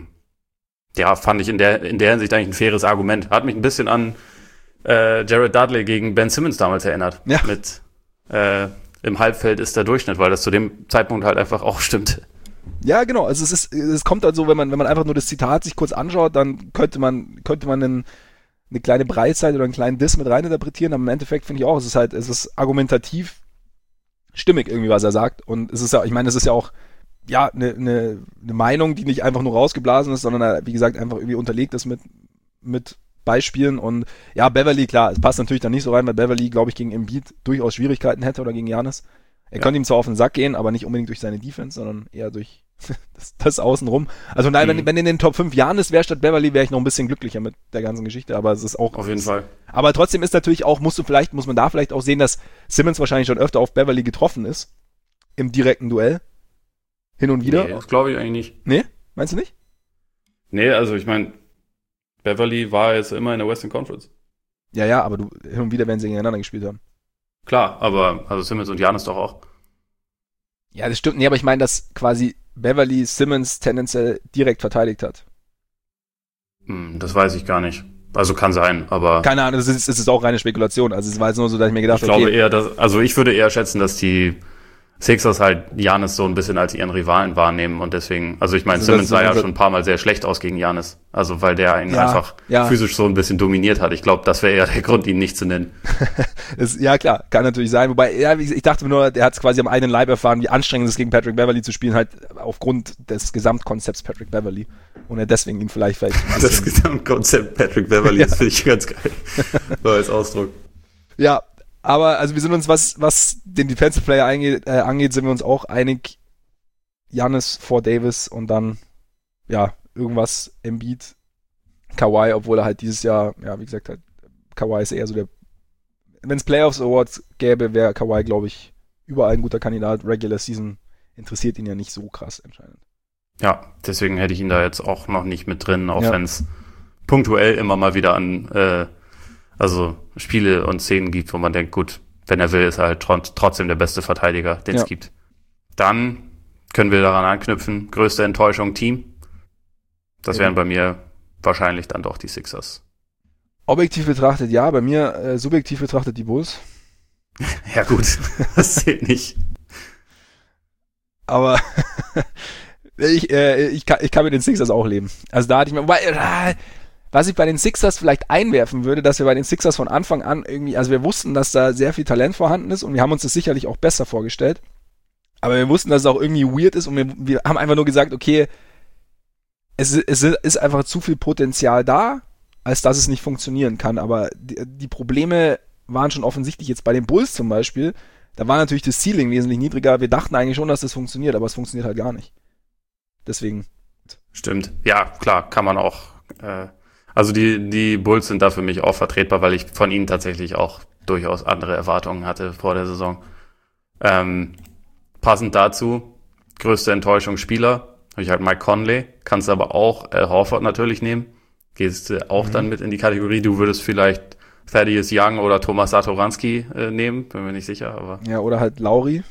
fand ich in der Hinsicht eigentlich ein faires Argument. Hat mich ein bisschen an Jared Dudley gegen Ben Simmons damals erinnert. Ja. Mit im Halbfeld ist der Durchschnitt, weil das zu dem Zeitpunkt halt einfach auch stimmte. Ja, genau. Also es kommt halt so, wenn man einfach nur das Zitat sich kurz anschaut, dann könnte man eine kleine Breitseite oder einen kleinen Diss mit reininterpretieren, aber im Endeffekt finde ich auch, es ist argumentativ stimmig irgendwie, was er sagt. Und es ist ja, ich meine, es ist ja auch eine Meinung, die nicht einfach nur rausgeblasen ist, sondern wie gesagt einfach irgendwie unterlegt ist mit Beispielen. Und Beverly, klar, es passt natürlich dann nicht so rein, weil Beverly, glaube ich, gegen Embiid durchaus Schwierigkeiten hätte oder gegen Giannis. Er könnte ihm zwar auf den Sack gehen, aber nicht unbedingt durch seine Defense, sondern eher durch das Außenrum. Also nein, wenn in den Top 5 Giannis wäre statt Beverly, wäre ich noch ein bisschen glücklicher mit der ganzen Geschichte, aber es ist auch... Auf jeden Fall. Aber trotzdem ist natürlich auch, muss man da vielleicht auch sehen, dass Simmons wahrscheinlich schon öfter auf Beverly getroffen ist. Im direkten Duell. Hin und wieder. Nee, das glaube ich eigentlich nicht. Nee? Meinst du nicht? Nee, also ich meine, Beverly war jetzt immer in der Western Conference. Ja, aber hin und wieder werden sie gegeneinander gespielt haben. Klar, aber also Simmons und Giannis doch auch. Ja, das stimmt. Nee, aber ich meine, dass quasi Beverly Simmons tendenziell direkt verteidigt hat. Das weiß ich gar nicht. Also kann sein, aber... Keine Ahnung, es ist auch reine Spekulation. Also es war jetzt nur so, dass ich mir gedacht habe, ich glaube eher, ich würde eher schätzen, dass die Sixers halt Giannis so ein bisschen als ihren Rivalen wahrnehmen und deswegen, also ich meine, Simmons sah ja schon ein paar Mal sehr schlecht aus gegen Giannis. Also weil der ihn einfach physisch so ein bisschen dominiert hat. Ich glaube, das wäre eher der Grund, ihn nicht zu nennen. Ja, klar, kann natürlich sein. Wobei, ich dachte mir nur, der hat es quasi am eigenen Leib erfahren, wie anstrengend es ist, gegen Patrick Beverly zu spielen, halt aufgrund des Gesamtkonzepts Patrick Beverly. Und er deswegen ihn vielleicht das Gesamtkonzept Patrick Beverly, das finde ich ganz geil. So als Ausdruck. Ja, aber also wir sind uns, was den Defensive Player angeht, sind wir uns auch einig. Giannis vor Davis und dann, irgendwas Embiid, Kawhi, obwohl er halt dieses Jahr, wie gesagt, halt, Kawhi ist eher so wenn es Playoffs Awards gäbe, wäre Kawhi, glaube ich, überall ein guter Kandidat. Regular Season interessiert ihn ja nicht so krass entscheidend. Ja, deswegen hätte ich ihn da jetzt auch noch nicht mit drin, auch wenn es punktuell immer mal wieder an Spiele und Szenen gibt, wo man denkt, gut, wenn er will, ist er halt trotzdem der beste Verteidiger, den es gibt. Dann können wir daran anknüpfen, größte Enttäuschung Team. Das wären bei mir wahrscheinlich dann doch die Sixers. Objektiv betrachtet bei mir subjektiv betrachtet die Bulls. Ja gut, das zählt nicht. Aber ich kann mit den Sixers auch leben. Also da hatte ich mir, was ich bei den Sixers vielleicht einwerfen würde, dass wir bei den Sixers von Anfang an irgendwie, also wir wussten, dass da sehr viel Talent vorhanden ist und wir haben uns das sicherlich auch besser vorgestellt. Aber wir wussten, dass es auch irgendwie weird ist und wir haben einfach nur gesagt, okay, es ist einfach zu viel Potenzial da, als dass es nicht funktionieren kann. Aber die Probleme waren schon offensichtlich jetzt bei den Bulls zum Beispiel. Da war natürlich das Ceiling wesentlich niedriger. Wir dachten eigentlich schon, dass das funktioniert, aber es funktioniert halt gar nicht. Deswegen. Stimmt. Ja, klar, kann man auch. Also die Bulls sind da für mich auch vertretbar, weil ich von ihnen tatsächlich auch durchaus andere Erwartungen hatte vor der Saison. Passend dazu, größte Enttäuschung Spieler, habe ich halt Mike Conley, kannst aber auch Al Horford natürlich nehmen. Gehst auch dann mit in die Kategorie. Du würdest vielleicht Thaddeus Young oder Tomas Satoranski nehmen, bin mir nicht sicher, aber. Ja, oder halt Lauri.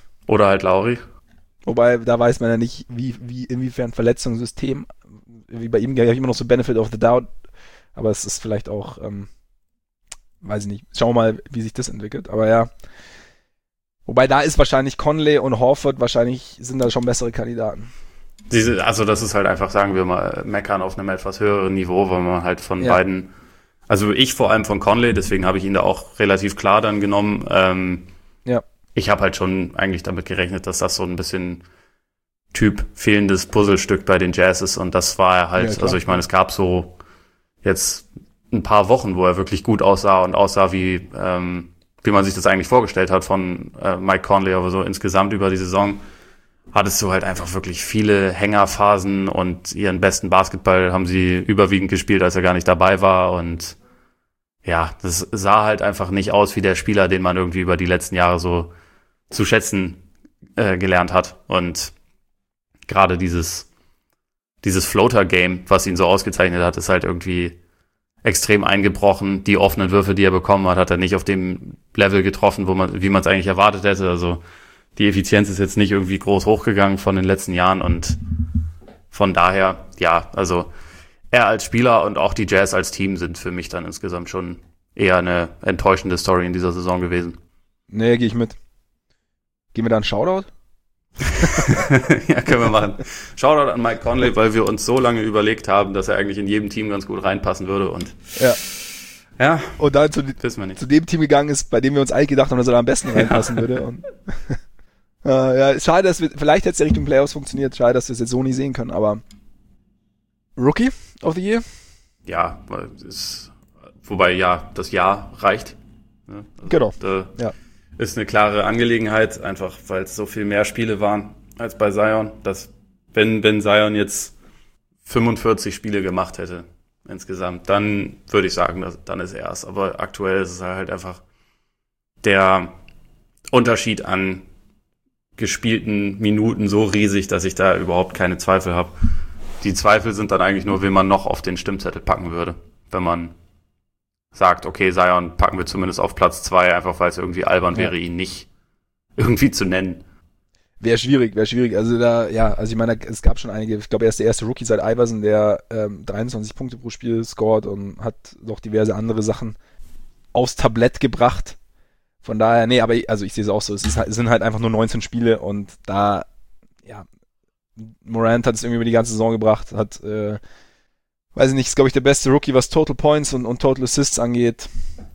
Wobei, da weiß man ja nicht, inwiefern Verletzungssystem, wie bei ihm ja immer noch so Benefit of the Doubt, aber es ist vielleicht auch, weiß ich nicht, schauen wir mal, wie sich das entwickelt, aber ja. Wobei da ist wahrscheinlich Conley und Horford sind da schon bessere Kandidaten. Also das ist halt einfach, sagen wir mal, meckern auf einem etwas höheren Niveau, weil man halt von beiden, also ich vor allem von Conley, deswegen habe ich ihn da auch relativ klar dann genommen. Ich habe halt schon eigentlich damit gerechnet, dass das so ein bisschen Typ fehlendes Puzzlestück bei den Jazz ist und das war er halt, also ich meine, es gab so jetzt ein paar Wochen, wo er wirklich gut aussah und aussah wie man sich das eigentlich vorgestellt hat von Mike Conley, aber so insgesamt über die Saison hattest du halt einfach wirklich viele Hängerphasen und ihren besten Basketball haben sie überwiegend gespielt, als er gar nicht dabei war und ja, das sah halt einfach nicht aus wie der Spieler, den man irgendwie über die letzten Jahre so zu schätzen gelernt hat und gerade dieses Floater-Game, was ihn so ausgezeichnet hat, ist halt irgendwie extrem eingebrochen. Die offenen Würfe, die er bekommen hat er nicht auf dem Level getroffen, wie man es eigentlich erwartet hätte. Also die Effizienz ist jetzt nicht irgendwie groß hochgegangen von den letzten Jahren und von daher, ja, also er als Spieler und auch die Jazz als Team sind für mich dann insgesamt schon eher eine enttäuschende Story in dieser Saison gewesen. Nee, gehe ich mit. Gehen wir da einen Shoutout? Ja, können wir machen. Shoutout an Mike Conley, weil wir uns so lange überlegt haben, dass er eigentlich in jedem Team ganz gut reinpassen würde und ja. Und dann zu dem Team gegangen ist, bei dem wir uns eigentlich gedacht haben, dass er da am besten reinpassen würde. Und ja, schade, vielleicht hätte es ja Richtung Playoffs funktioniert. Schade, dass wir es jetzt so nie sehen können, aber Rookie of the Year? Ja, wobei das Jahr reicht. Ja, also, genau. Ist eine klare Angelegenheit, einfach weil es so viel mehr Spiele waren als bei Zion, dass wenn Zion jetzt 45 Spiele gemacht hätte insgesamt, dann würde ich sagen, dann ist er es. Aber aktuell ist es halt einfach der Unterschied an gespielten Minuten so riesig, dass ich da überhaupt keine Zweifel habe. Die Zweifel sind dann eigentlich nur, wen man noch auf den Stimmzettel packen würde, wenn man sagt, okay, Zion packen wir zumindest auf Platz 2, einfach weil es irgendwie albern wäre, ihn nicht irgendwie zu nennen. Wäre schwierig. Also ich meine, es gab schon einige, ich glaube, er ist der erste Rookie seit Iverson, der 23 Punkte pro Spiel scored und hat noch diverse andere Sachen aufs Tablett gebracht. Von daher, aber ich sehe es auch so, es sind halt einfach nur 19 Spiele und da, Morant hat es irgendwie über die ganze Saison gebracht, hat weiß ich nicht, ist glaube ich der beste Rookie, was Total Points und Total Assists angeht.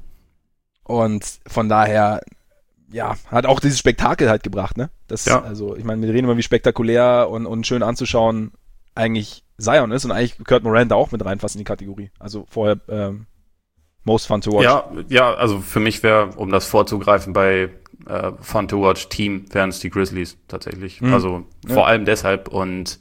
Und von daher, hat auch dieses Spektakel halt gebracht, ne? Also, ich meine, wir reden immer, wie spektakulär und schön anzuschauen eigentlich Zion ist und eigentlich gehört Morant da auch mit rein fast in die Kategorie. Also vorher Most Fun to Watch. Ja, also für mich wäre, um das vorzugreifen, bei Fun to Watch Team wären es die Grizzlies tatsächlich. Also vor allem deshalb und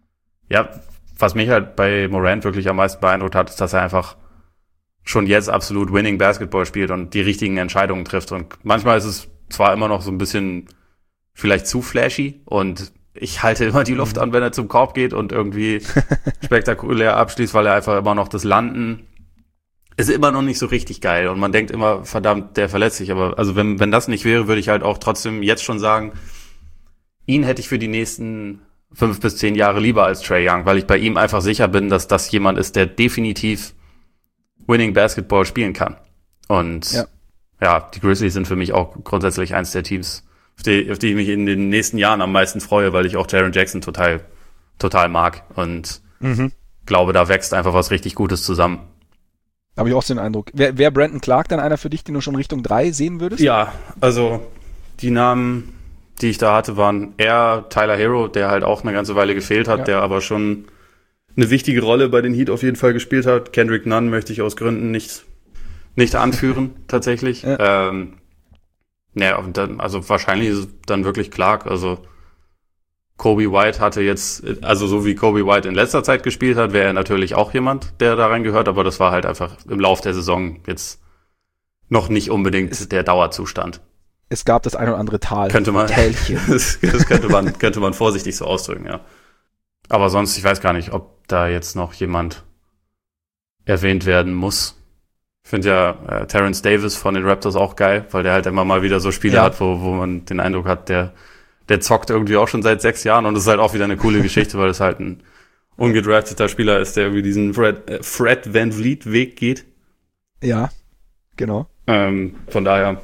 was mich halt bei Morant wirklich am meisten beeindruckt hat, ist, dass er einfach schon jetzt absolut Winning Basketball spielt und die richtigen Entscheidungen trifft. Und manchmal ist es zwar immer noch so ein bisschen vielleicht zu flashy und ich halte immer die Luft an, wenn er zum Korb geht und irgendwie spektakulär abschließt, weil er einfach immer noch das Landen ist immer noch nicht so richtig geil. Und man denkt immer, verdammt, der verletzt sich. Aber also wenn das nicht wäre, würde ich halt auch trotzdem jetzt schon sagen, ihn hätte ich für die nächsten 5 bis 10 Jahre lieber als Trae Young, weil ich bei ihm einfach sicher bin, dass das jemand ist, der definitiv Winning Basketball spielen kann. Und ja, die Grizzlies sind für mich auch grundsätzlich eins der Teams, auf die ich mich in den nächsten Jahren am meisten freue, weil ich auch Jaren Jackson total mag und glaube, da wächst einfach was richtig Gutes zusammen. Habe ich auch so den Eindruck. Wäre Brandon Clark dann einer für dich, den du schon Richtung 3 sehen würdest? Ja, also die Namen, die ich da hatte, waren eher Tyler Hero, der halt auch eine ganze Weile gefehlt hat, der aber schon eine wichtige Rolle bei den Heat auf jeden Fall gespielt hat. Kendrick Nunn möchte ich aus Gründen nicht anführen, tatsächlich. Ja. Und dann, also wahrscheinlich ist es dann wirklich Clark. Also Kobe White hatte jetzt, also so wie Kobe White in letzter Zeit gespielt hat, wäre er natürlich auch jemand, der da reingehört, aber das war halt einfach im Lauf der Saison jetzt noch nicht unbedingt der Dauerzustand. Es gab das ein oder andere Tal. Könnte man, das könnte man vorsichtig so ausdrücken, ja. Aber sonst, ich weiß gar nicht, ob da jetzt noch jemand erwähnt werden muss. Ich finde ja Terrence Davis von den Raptors auch geil, weil der halt immer mal wieder so Spiele hat, wo man den Eindruck hat, der zockt irgendwie auch schon seit 6 Jahren und das ist halt auch wieder eine coole Geschichte, weil es halt ein ungedrafteter Spieler ist, der irgendwie diesen Fred VanVleet Weg geht. Ja, genau. Von daher,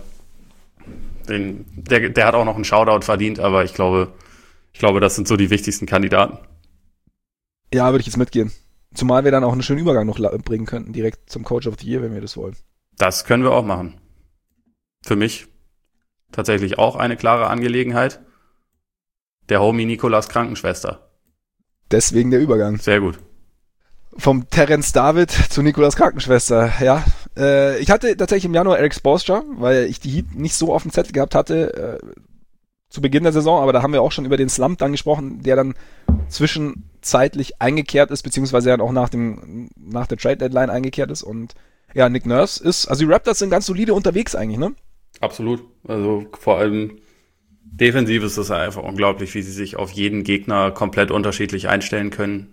der hat auch noch einen Shoutout verdient, aber ich glaube, das sind so die wichtigsten Kandidaten. Ja, würde ich jetzt mitgehen. Zumal wir dann auch einen schönen Übergang noch bringen könnten, direkt zum Coach of the Year, wenn wir das wollen. Das können wir auch machen. Für mich tatsächlich auch eine klare Angelegenheit. Der Homie Nikolas Krankenschwester. Deswegen der Übergang. Sehr gut. Vom Terence David zu Nikolas Krankenschwester, ja. Ich hatte tatsächlich im Januar Eric Spoelstra, weil ich die Heat nicht so auf dem Zettel gehabt hatte, zu Beginn der Saison, aber da haben wir auch schon über den Slump dann gesprochen, der dann zwischenzeitlich eingekehrt ist, beziehungsweise dann auch nach der Trade-Deadline eingekehrt ist. Und ja, Nick Nurse also die Raptors sind ganz solide unterwegs eigentlich, ne? Absolut. Also vor allem defensiv ist das einfach unglaublich, wie sie sich auf jeden Gegner komplett unterschiedlich einstellen können.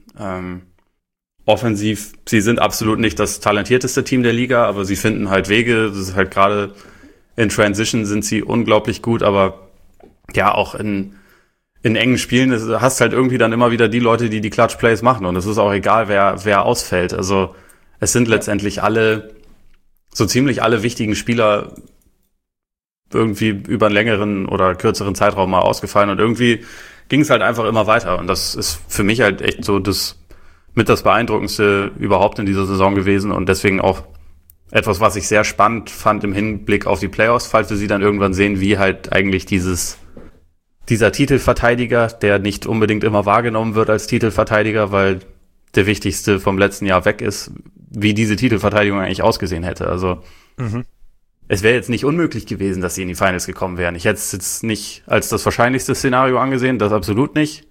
Offensiv, sie sind absolut nicht das talentierteste Team der Liga, aber sie finden halt Wege. Das ist halt gerade in Transition sind sie unglaublich gut, aber ja, auch in engen Spielen hast halt irgendwie dann immer wieder die Leute, die Clutch-Plays machen und es ist auch egal, wer ausfällt. Also es sind letztendlich so ziemlich alle wichtigen Spieler irgendwie über einen längeren oder kürzeren Zeitraum mal ausgefallen und irgendwie ging es halt einfach immer weiter und das ist für mich halt echt so das Beeindruckendste überhaupt in dieser Saison gewesen und deswegen auch etwas, was ich sehr spannend fand im Hinblick auf die Playoffs, falls wir sie dann irgendwann sehen, wie halt eigentlich dieser Titelverteidiger, der nicht unbedingt immer wahrgenommen wird als Titelverteidiger, weil der wichtigste vom letzten Jahr weg ist, wie diese Titelverteidigung eigentlich ausgesehen hätte. Also es wäre jetzt nicht unmöglich gewesen, dass sie in die Finals gekommen wären. Ich hätte es jetzt nicht als das wahrscheinlichste Szenario angesehen, das absolut nicht.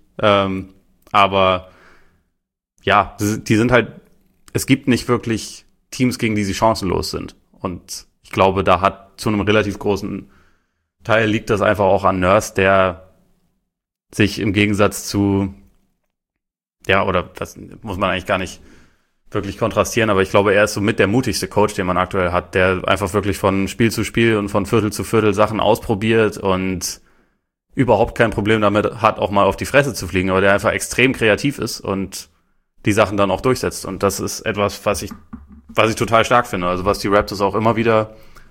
Aber ja, die sind halt, es gibt nicht wirklich Teams, gegen die sie chancenlos sind. Und ich glaube, da hat zu einem relativ großen Teil liegt das einfach auch an Nurse, der sich im Gegensatz zu, ja, oder das muss man eigentlich gar nicht wirklich kontrastieren, aber ich glaube, er ist so mit der mutigste Coach, den man aktuell hat, der einfach wirklich von Spiel zu Spiel und von Viertel zu Viertel Sachen ausprobiert und überhaupt kein Problem damit hat, auch mal auf die Fresse zu fliegen, aber der einfach extrem kreativ ist und die Sachen dann auch durchsetzt. Und das ist etwas, was ich total stark finde. Also was die Raptors auch immer wieder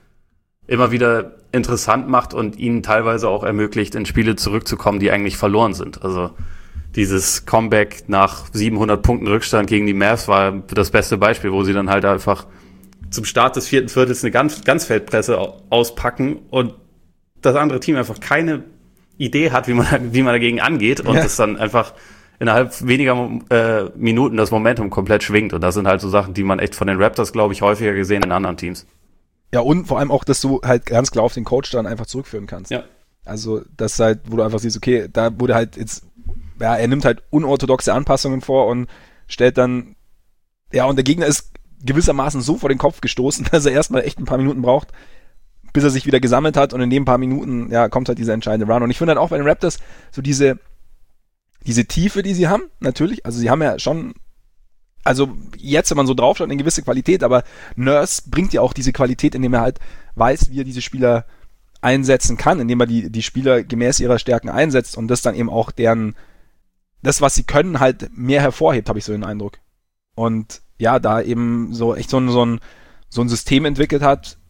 interessant macht und ihnen teilweise auch ermöglicht, in Spiele zurückzukommen, die eigentlich verloren sind. Also dieses Comeback nach 700 Punkten Rückstand gegen die Mavs war das beste Beispiel, wo sie dann halt einfach zum Start des 4. Viertels eine Ganzfeldpresse auspacken und das andere Team einfach keine Idee hat, wie man dagegen angeht und es dann einfach innerhalb weniger Minuten das Momentum komplett schwingt. Und das sind halt so Sachen, die man echt von den Raptors, glaube ich, häufiger gesehen in anderen Teams. Ja, und vor allem auch, dass du halt ganz klar auf den Coach dann einfach zurückführen kannst. Ja. Also, das halt, wo du einfach siehst, okay, da wurde halt jetzt, ja, er nimmt halt unorthodoxe Anpassungen vor und stellt dann, ja, und der Gegner ist gewissermaßen so vor den Kopf gestoßen, dass er erstmal echt ein paar Minuten braucht, bis er sich wieder gesammelt hat und in den paar Minuten, ja, kommt halt dieser entscheidende Run. Und ich finde dann auch bei den Raptors so diese Tiefe, die sie haben, natürlich, also sie haben ja schon, also jetzt, wenn man so draufschaut, eine gewisse Qualität, aber Nurse bringt ja auch diese Qualität, indem er halt weiß, wie er diese Spieler einsetzen kann, indem er die Spieler gemäß ihrer Stärken einsetzt und das dann eben auch das, was sie können, halt mehr hervorhebt, habe ich so den Eindruck. Und ja, da eben so echt so ein System entwickelt hat,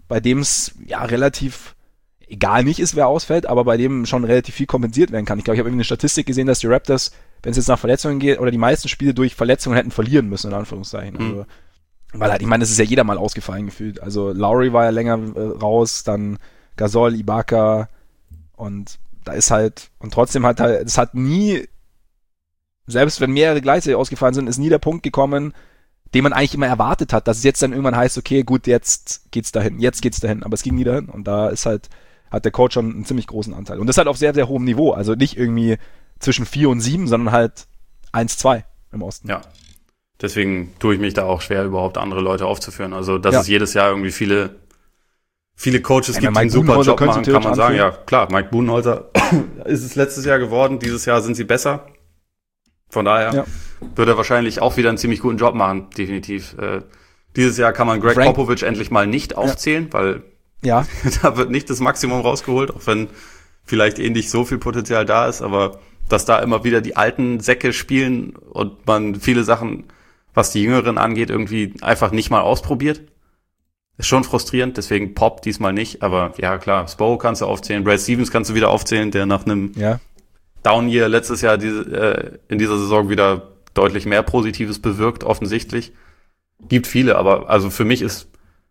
bei dem es ja relativ egal nicht ist, wer ausfällt, aber bei dem schon relativ viel kompensiert werden kann. Ich glaube, ich habe irgendwie eine Statistik gesehen, dass die Raptors, wenn es jetzt nach Verletzungen geht, oder die meisten Spiele durch Verletzungen hätten verlieren müssen, in Anführungszeichen. Also, weil halt, ich meine, das ist ja jeder mal ausgefallen gefühlt. Also Lowry war ja länger raus, dann Gasol, Ibaka und da ist halt, und trotzdem es hat nie, selbst wenn mehrere gleichzeitig ausgefallen sind, ist nie der Punkt gekommen, den man eigentlich immer erwartet hat, dass es jetzt dann irgendwann heißt, okay, gut, jetzt geht's dahin, aber es ging nie dahin und da ist halt, hat der Coach schon einen ziemlich großen Anteil. Und das halt auf sehr, sehr hohem Niveau, also nicht irgendwie zwischen 4 und 7, sondern halt 1-2 im Osten. Ja, deswegen tue ich mich da auch schwer, überhaupt andere Leute aufzuführen. Also, dass es jedes Jahr irgendwie viele Coaches gibt, die einen super Job machen, kann man sagen. Ja, klar, Mike Budenholzer ist es letztes Jahr geworden, dieses Jahr sind sie besser. Von daher wird er wahrscheinlich auch wieder einen ziemlich guten Job machen, definitiv. Dieses Jahr kann man Greg Popovich endlich mal nicht aufzählen, weil da wird nicht das Maximum rausgeholt, auch wenn vielleicht nicht so viel Potenzial da ist, aber dass da immer wieder die alten Säcke spielen und man viele Sachen, was die Jüngeren angeht, irgendwie einfach nicht mal ausprobiert. Ist schon frustrierend, deswegen Pop diesmal nicht, aber ja klar, Spo kannst du aufzählen, Brad Stevens kannst du wieder aufzählen, der nach einem Down-Year letztes Jahr in dieser Saison wieder deutlich mehr Positives bewirkt, offensichtlich. Gibt viele, aber also für mich ist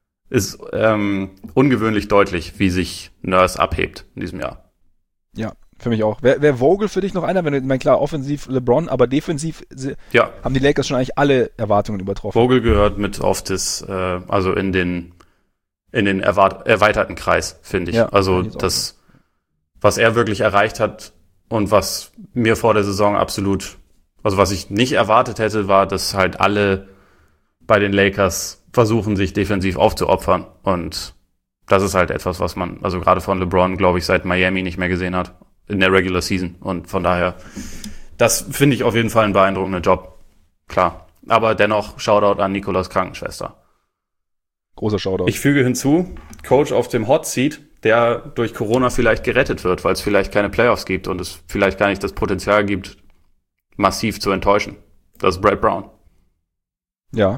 ungewöhnlich deutlich, wie sich Nurse abhebt in diesem Jahr. Ja, für mich auch. Wer Vogel für dich noch einer? Wenn du, ich meine, klar, offensiv LeBron, aber defensiv haben die Lakers schon eigentlich alle Erwartungen übertroffen. Vogel gehört mit auf das, also in den erweiterten Kreis, finde ich. Ja, also das, was er wirklich erreicht hat und was mir vor der Saison absolut, also was ich nicht erwartet hätte, war, dass halt alle bei den Lakers versuchen, sich defensiv aufzuopfern. Und das ist halt etwas, was man, also gerade von LeBron, glaube ich, seit Miami nicht mehr gesehen hat in der Regular Season. Und von daher, das finde ich auf jeden Fall einen beeindruckenden Job. Klar. Aber dennoch, Shoutout an Nikolas Krankenschwester. Großer Shoutout. Ich füge hinzu, Coach auf dem Hot Seat, der durch Corona vielleicht gerettet wird, weil es vielleicht keine Playoffs gibt und es vielleicht gar nicht das Potenzial gibt, massiv zu enttäuschen. Das ist Brad Brown. Ja.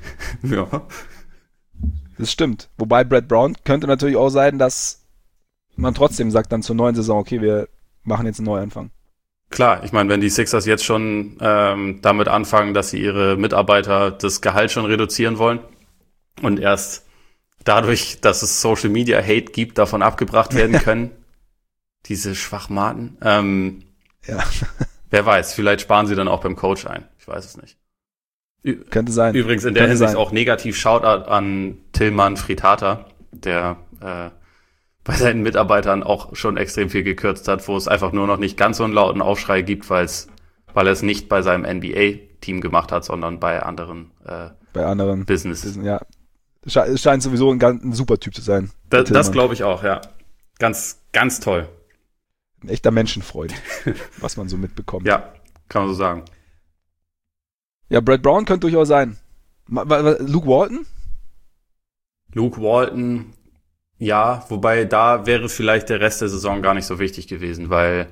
Das stimmt. Wobei Brad Brown könnte natürlich auch sein, dass man trotzdem sagt dann zur neuen Saison, okay, wir machen jetzt einen Neuanfang. Klar, ich meine, wenn die Sixers jetzt schon damit anfangen, dass sie ihre Mitarbeiter das Gehalt schon reduzieren wollen und erst dadurch, dass es Social Media Hate gibt, davon abgebracht werden können, diese Schwachmaten. Wer weiß, vielleicht sparen sie dann auch beim Coach ein. Ich weiß es nicht. Könnte sein. Übrigens in der Hinsicht auch negativ Shoutout an Tillmann Frittata, der bei seinen Mitarbeitern auch schon extrem viel gekürzt hat, wo es einfach nur noch nicht ganz so einen lauten Aufschrei gibt, weil er es nicht bei seinem NBA-Team gemacht hat, sondern bei anderen Businesses. Ja, es scheint sowieso ein super Typ zu sein. Das glaube ich auch, ja. Ganz, ganz toll. Ein echter Menschenfreund, was man so mitbekommt. Ja, kann man so sagen. Ja, Brad Brown könnte durchaus sein. Luke Walton? Luke Walton, ja, wobei da wäre vielleicht der Rest der Saison gar nicht so wichtig gewesen, weil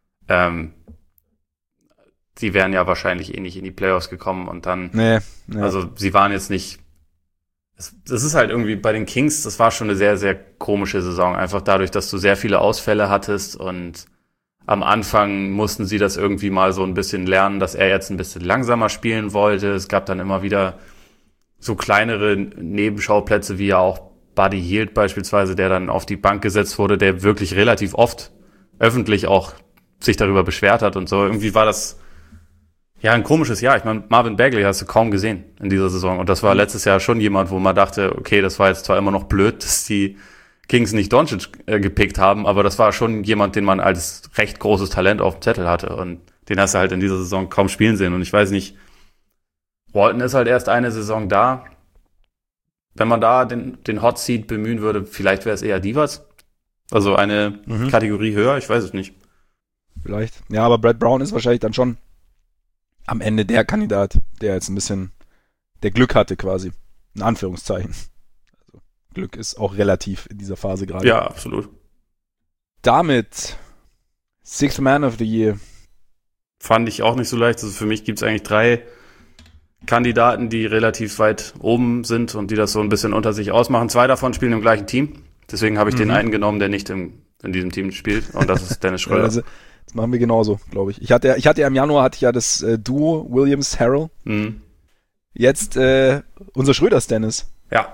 sie wären ja wahrscheinlich nicht in die Playoffs gekommen und dann, also sie waren jetzt nicht, das ist halt irgendwie bei den Kings, das war schon eine sehr, sehr komische Saison, einfach dadurch, dass du sehr viele Ausfälle hattest und am Anfang mussten sie das irgendwie mal so ein bisschen lernen, dass er jetzt ein bisschen langsamer spielen wollte. Es gab dann immer wieder so kleinere Nebenschauplätze, wie ja auch Buddy Hield beispielsweise, der dann auf die Bank gesetzt wurde, der wirklich relativ oft öffentlich auch sich darüber beschwert hat und so. Irgendwie war das ja ein komisches Jahr. Ich meine, Marvin Bagley hast du kaum gesehen in dieser Saison. Und das war letztes Jahr schon jemand, wo man dachte, okay, das war jetzt zwar immer noch blöd, dass die Kings nicht Doncic gepickt haben, aber das war schon jemand, den man als recht großes Talent auf dem Zettel hatte und den hast du halt in dieser Saison kaum spielen sehen und ich weiß nicht, Walton ist halt erst eine Saison da. Wenn man da den Hot Seat bemühen würde, vielleicht wäre es eher Divas, also eine Kategorie höher, ich weiß es nicht. Vielleicht, ja, aber Brad Brown ist wahrscheinlich dann schon am Ende der Kandidat, der jetzt ein bisschen der Glück hatte quasi, in Anführungszeichen. Glück ist auch relativ in dieser Phase gerade. Ja, absolut. Damit Sixth Man of the Year. Fand ich auch nicht so leicht. Also für mich gibt es eigentlich drei Kandidaten, die relativ weit oben sind und die das so ein bisschen unter sich ausmachen. 2 davon spielen im gleichen Team. Deswegen habe ich den einen genommen, der nicht in diesem Team spielt. Und das ist Dennis Schröder. Also, das machen wir genauso, glaube ich. Ich hatte ja im Januar das Duo Williams-Harrell. Jetzt unser Schröders-Dennis. Ja.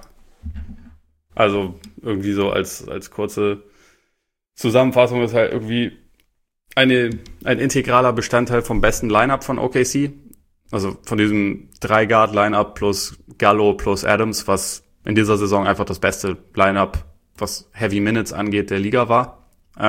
Also irgendwie so als kurze Zusammenfassung ist halt irgendwie ein integraler Bestandteil vom besten Lineup von OKC. Also von diesem 3-Guard-Lineup plus Gallo plus Adams, was in dieser Saison einfach das beste Lineup, was Heavy Minutes angeht, der Liga war.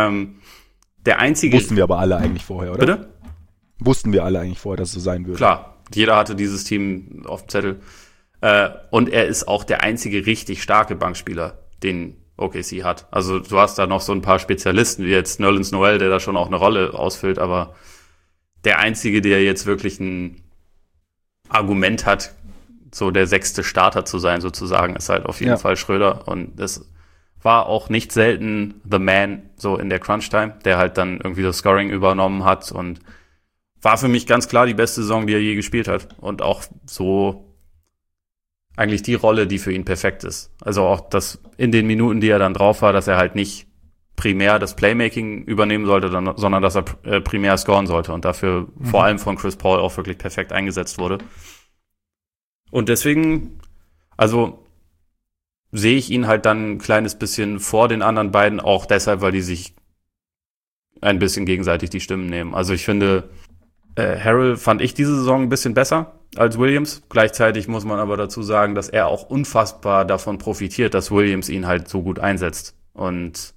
Der einzige... Wussten wir aber alle eigentlich vorher, oder? Bitte? Wussten wir alle eigentlich vorher, dass es so sein würde. Klar, jeder hatte dieses Team auf dem Zettel. Und er ist auch der einzige richtig starke Bankspieler, den OKC hat. Also du hast da noch so ein paar Spezialisten, wie jetzt Nerlens Noel, der da schon auch eine Rolle ausfüllt, aber der einzige, der jetzt wirklich ein Argument hat, so der 6. Starter zu sein, sozusagen, ist halt auf jeden Fall Schröder. Und es war auch nicht selten the man so in der Crunch-Time, der halt dann irgendwie das Scoring übernommen hat und war für mich ganz klar die beste Saison, die er je gespielt hat. Und auch so eigentlich die Rolle, die für ihn perfekt ist. Also auch das in den Minuten, die er dann drauf war, dass er halt nicht primär das Playmaking übernehmen sollte, sondern dass er primär scoren sollte und dafür vor allem von Chris Paul auch wirklich perfekt eingesetzt wurde. Und deswegen, also sehe ich ihn halt dann ein kleines bisschen vor den anderen beiden, auch deshalb, weil die sich ein bisschen gegenseitig die Stimmen nehmen. Also ich finde, Harrell fand ich diese Saison ein bisschen besser als Williams. Gleichzeitig muss man aber dazu sagen, dass er auch unfassbar davon profitiert, dass Williams ihn halt so gut einsetzt. Und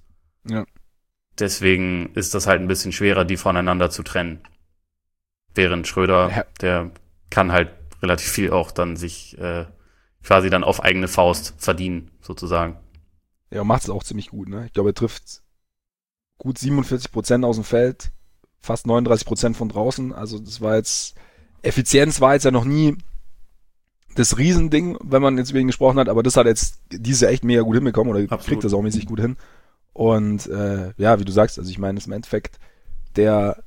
deswegen ist das halt ein bisschen schwerer, die voneinander zu trennen. Während Schröder, der kann halt relativ viel auch dann sich quasi dann auf eigene Faust verdienen, sozusagen. Ja, macht es auch ziemlich gut, ne? Ich glaube, er trifft gut 47% aus dem Feld, fast 39% von draußen. Also das war jetzt, Effizienz war jetzt ja noch nie das Riesending, wenn man jetzt über ihn gesprochen hat, aber das hat jetzt dieses Jahr echt mega gut hinbekommen oder Absolut. Kriegt das auch mäßig gut hin. Und wie du sagst, also ich meine, das ist im Endeffekt der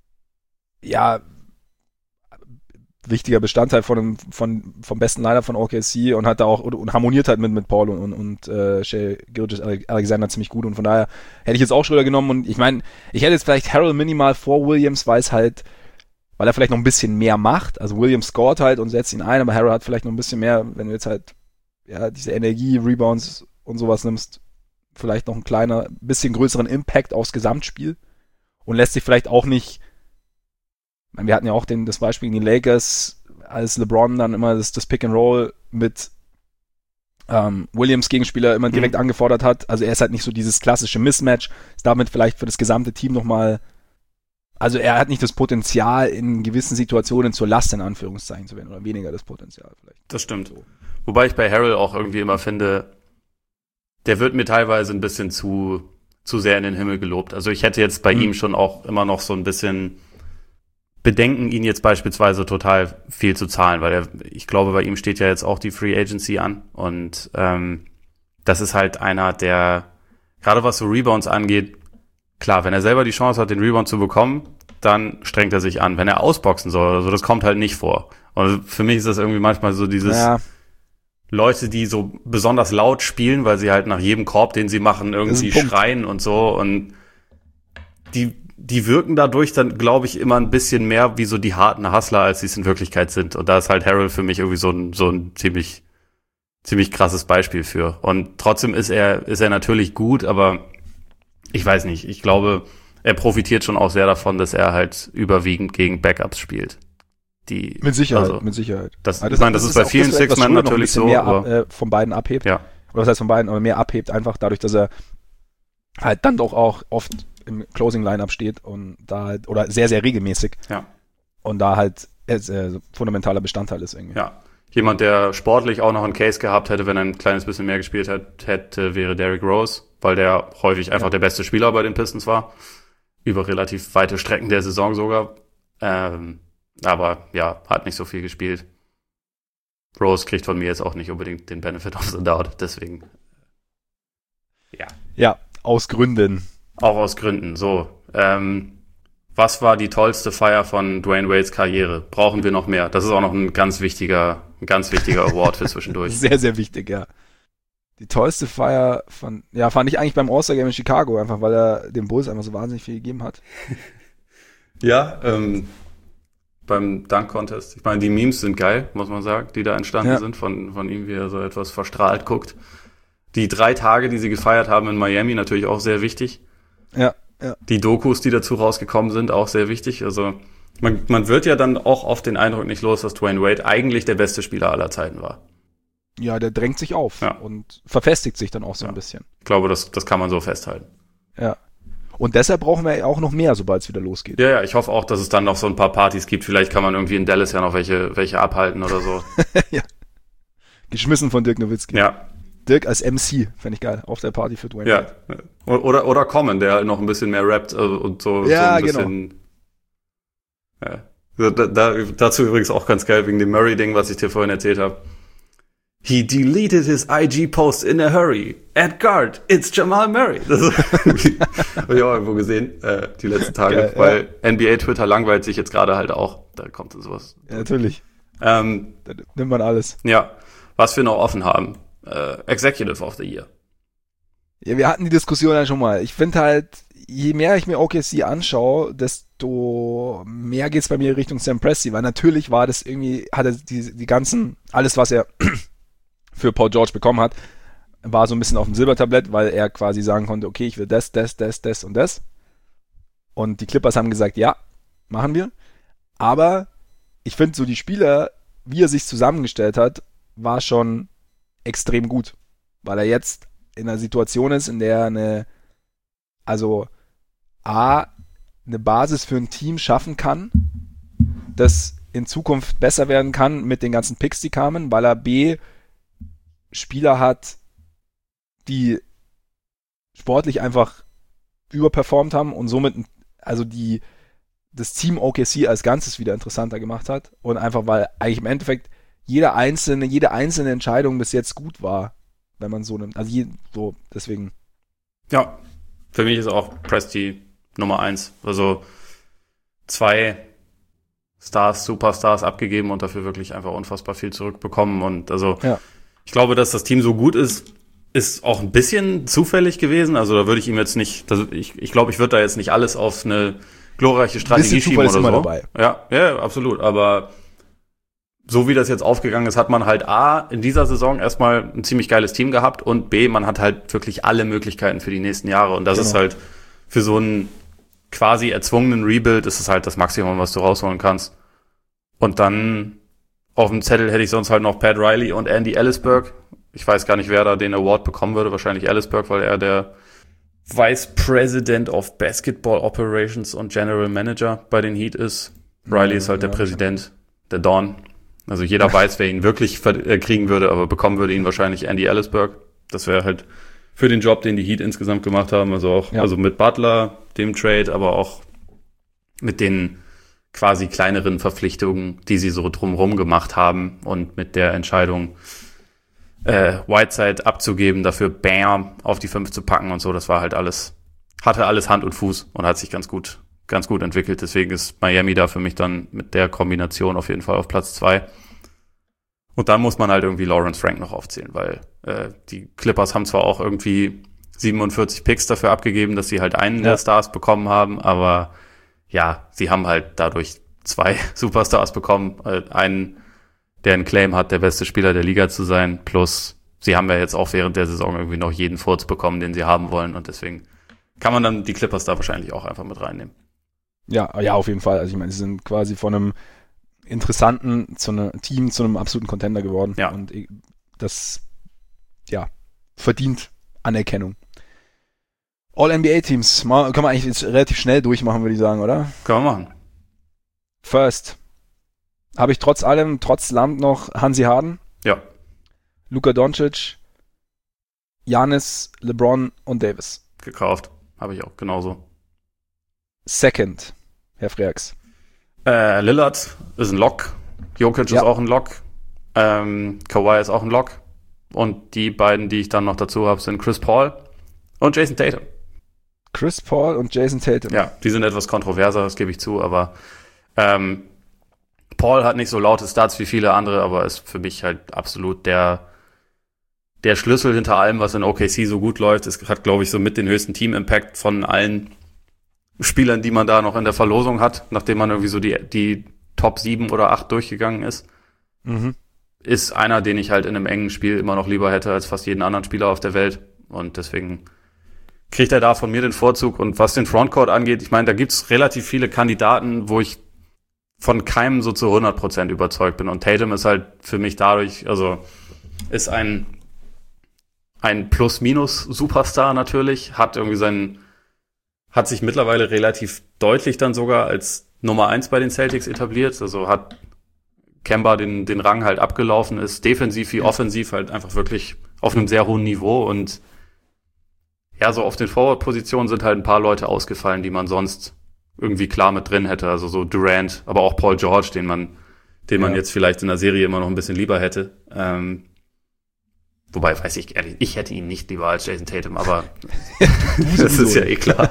wichtiger Bestandteil vom besten Lineup von OKC und hat da auch und harmoniert halt mit Paul und Shai Gilgeous-Alexander ziemlich gut und von daher hätte ich jetzt auch Schröder genommen und ich meine, ich hätte jetzt vielleicht Harrell minimal vor Williams, weil er vielleicht noch ein bisschen mehr macht, also Williams scoret halt und setzt ihn ein, aber Harrell hat vielleicht noch ein bisschen mehr, wenn du jetzt halt diese Energie, Rebounds und sowas nimmst, vielleicht noch einen bisschen größeren Impact aufs Gesamtspiel und lässt sich vielleicht auch nicht. Wir hatten ja auch das Beispiel in den Lakers, als LeBron dann immer das Pick and Roll mit Williams Gegenspieler immer direkt angefordert hat. Also er ist halt nicht so dieses klassische Mismatch, ist damit vielleicht für das gesamte Team nochmal, also er hat nicht das Potenzial, in gewissen Situationen zur Last in Anführungszeichen zu werden oder weniger das Potenzial vielleicht. Das stimmt. So. Wobei ich bei Harrell auch irgendwie immer finde, der wird mir teilweise ein bisschen zu sehr in den Himmel gelobt. Also ich hätte jetzt bei ihm schon auch immer noch so ein bisschen Bedenken, ihn jetzt beispielsweise total viel zu zahlen, weil ich glaube, bei ihm steht ja jetzt auch die Free Agency an und das ist halt einer, der, gerade was so Rebounds angeht, klar, wenn er selber die Chance hat, den Rebound zu bekommen, dann strengt er sich an. Wenn er ausboxen soll oder so, das kommt halt nicht vor. Und für mich ist das irgendwie manchmal so dieses Leute, die so besonders laut spielen, weil sie halt nach jedem Korb, den sie machen, irgendwie schreien und so und die wirken dadurch dann, glaube ich, immer ein bisschen mehr wie so die harten Hustler, als sie es in Wirklichkeit sind. Und da ist halt Harrell für mich irgendwie so ein ziemlich krasses Beispiel für. Und trotzdem ist er natürlich gut, aber ich weiß nicht. Ich glaube, er profitiert schon auch sehr davon, dass er halt überwiegend gegen Backups spielt. Mit Sicherheit. Das ist bei vielen Six-Men natürlich so. Mehr von beiden abhebt. Ja. Oder was heißt von beiden, aber mehr abhebt, einfach dadurch, dass er halt dann doch auch oft im Closing-Line-Up steht und da halt, oder sehr, sehr regelmäßig. Ja. Und da halt fundamentaler Bestandteil ist irgendwie. Ja. Jemand, der sportlich auch noch einen Case gehabt hätte, wenn er ein kleines bisschen mehr gespielt hätte, wäre Derrick Rose, weil der häufig einfach der beste Spieler bei den Pistons war. Über relativ weite Strecken der Saison sogar. Aber ja, hat nicht so viel gespielt. Rose kriegt von mir jetzt auch nicht unbedingt den Benefit of the Doubt, deswegen. Ja. Ja, aus Gründen. Auch aus Gründen, so. Was war die tollste Feier von Dwayne Wades Karriere? Brauchen wir noch mehr? Das ist auch noch ein ganz wichtiger Award für zwischendurch. Sehr, sehr wichtig, ja. Die tollste Feier fand ich eigentlich beim All-Star Game in Chicago, einfach weil er dem Bulls einfach so wahnsinnig viel gegeben hat. Ja, beim Dunk-Contest. Ich meine, die Memes sind geil, muss man sagen, die da entstanden sind von ihm, wie er so etwas verstrahlt guckt. Die 3 Tage, die sie gefeiert haben in Miami, natürlich auch sehr wichtig. Ja. Die Dokus, die dazu rausgekommen sind, auch sehr wichtig. Also man wird ja dann auch oft den Eindruck nicht los, dass Dwayne Wade eigentlich der beste Spieler aller Zeiten war. Ja, der drängt sich auf und verfestigt sich dann auch so ein bisschen. Ich glaube, das kann man so festhalten. Ja. Und deshalb brauchen wir auch noch mehr, sobald es wieder losgeht. Ja, ich hoffe auch, dass es dann noch so ein paar Partys gibt. Vielleicht kann man irgendwie in Dallas ja noch welche abhalten oder so. Ja. Geschmissen von Dirk Nowitzki. Ja. Dirk als MC, fände ich geil, auf der Party für Dwayne Wade. Ja. Oder Common, der halt noch ein bisschen mehr rappt und so. Ja, so ein bisschen, genau. Ja. Dazu übrigens auch ganz geil, wegen dem Murray-Ding, was ich dir vorhin erzählt habe. He deleted his IG post in a hurry. At guard, it's Jamal Murray. Das habe ich auch irgendwo gesehen, die letzten Tage, weil NBA-Twitter langweilt sich jetzt gerade halt auch. Da kommt dann sowas. Ja, natürlich. Da nimmt man alles. Ja, was wir noch offen haben. Executive of the Year. Ja, wir hatten die Diskussion ja schon mal. Ich finde halt, je mehr ich mir OKC anschaue, desto mehr geht's bei mir Richtung Sam Presti, weil natürlich war das irgendwie, hatte die ganzen, alles was er für Paul George bekommen hat, war so ein bisschen auf dem Silbertablett, weil er quasi sagen konnte, okay, ich will das und das. Und die Clippers haben gesagt, ja, machen wir. Aber ich finde so die Spieler, wie er sich zusammengestellt hat, war schon extrem gut, weil er jetzt in einer Situation ist, in der eine Basis für ein Team schaffen kann, das in Zukunft besser werden kann mit den ganzen Picks, die kamen, weil er B, Spieler hat, die sportlich einfach überperformt haben und somit das Team OKC als Ganzes wieder interessanter gemacht hat und einfach, weil eigentlich im Endeffekt jede einzelne Entscheidung bis jetzt gut war, wenn man so nimmt. Also deswegen. Ja, für mich ist auch Presti Nummer 1. Also 2 Superstars abgegeben und dafür wirklich einfach unfassbar viel zurückbekommen. Und also ich glaube, dass das Team so gut ist auch ein bisschen zufällig gewesen. Also da würde ich ihm jetzt nicht, ich glaube, ich würde da jetzt nicht alles auf eine glorreiche Strategie schieben oder so. Immer dabei. Ja, absolut. Aber so wie das jetzt aufgegangen ist, hat man halt A, in dieser Saison erstmal ein ziemlich geiles Team gehabt und B, man hat halt wirklich alle Möglichkeiten für die nächsten Jahre. Und das ist halt für so einen quasi erzwungenen Rebuild ist es halt das Maximum, was du rausholen kannst. Und dann auf dem Zettel hätte ich sonst halt noch Pat Riley und Andy Ellisberg. Ich weiß gar nicht, wer da den Award bekommen würde. Wahrscheinlich Ellisberg, weil er der Vice President of Basketball Operations und General Manager bei den Heat ist. Riley ist halt der Präsident, der Don. Also jeder weiß, wer ihn wirklich kriegen würde, aber bekommen würde ihn wahrscheinlich Andy Ellisberg. Das wäre halt für den Job, den die Heat insgesamt gemacht haben. Also auch also mit Butler, dem Trade, aber auch mit den quasi kleineren Verpflichtungen, die sie so drumherum gemacht haben und mit der Entscheidung, Whiteside abzugeben, dafür Bam auf die 5 zu packen und so. Das war halt hatte alles Hand und Fuß und hat sich ganz gut entwickelt. Deswegen ist Miami da für mich dann mit der Kombination auf jeden Fall auf Platz 2. Und dann muss man halt irgendwie Lawrence Frank noch aufzählen, weil die Clippers haben zwar auch irgendwie 47 Picks dafür abgegeben, dass sie halt einen der Stars bekommen haben, aber ja, sie haben halt dadurch 2 Superstars bekommen. Einen, der einen Claim hat, der beste Spieler der Liga zu sein, plus sie haben ja jetzt auch während der Saison irgendwie noch jeden Furz bekommen, den sie haben wollen und deswegen kann man dann die Clippers da wahrscheinlich auch einfach mit reinnehmen. Ja, auf jeden Fall. Also ich meine, sie sind quasi von einem interessanten Team zu einem absoluten Contender geworden. Ja. Und das, verdient Anerkennung. All-NBA-Teams, können wir eigentlich jetzt relativ schnell durchmachen, würde ich sagen, oder? Können wir machen. First. Habe ich trotz Lamb noch Hansi Harden. Ja. Luka Doncic, Giannis, LeBron und Davis. Gekauft. Habe ich auch, genauso. Second, Herr Freaks. Lillard ist ein Lock. Jokic ist auch ein Lock. Kawhi ist auch ein Lock. Und die beiden, die ich dann noch dazu habe, sind Chris Paul und Jason Tatum. Chris Paul und Jason Tatum. Ja, die sind etwas kontroverser, das gebe ich zu, aber Paul hat nicht so laute Stats wie viele andere, aber ist für mich halt absolut der Schlüssel hinter allem, was in OKC so gut läuft. Es hat, glaube ich, so mit den höchsten Team-Impact von allen Spielern, die man da noch in der Verlosung hat, nachdem man irgendwie so die Top 7 oder 8 durchgegangen ist. Ist einer, den ich halt in einem engen Spiel immer noch lieber hätte als fast jeden anderen Spieler auf der Welt. Und deswegen kriegt er da von mir den Vorzug. Und was den Frontcourt angeht, ich meine, da gibt's relativ viele Kandidaten, wo ich von keinem so zu 100% überzeugt bin. Und Tatum ist halt für mich dadurch, also ist ein Plus-Minus-Superstar natürlich, hat sich mittlerweile relativ deutlich dann sogar als Nummer 1 bei den Celtics etabliert, also hat Kemba den Rang halt abgelaufen, ist defensiv wie offensiv halt einfach wirklich auf einem sehr hohen Niveau und ja, so auf den Forward-Positionen sind halt ein paar Leute ausgefallen, die man sonst irgendwie klar mit drin hätte, also so Durant, aber auch Paul George, den man jetzt vielleicht in der Serie immer noch ein bisschen lieber hätte. Wobei, weiß ich ehrlich, ich hätte ihn nicht lieber als Jason Tatum, aber das ist ja eh klar.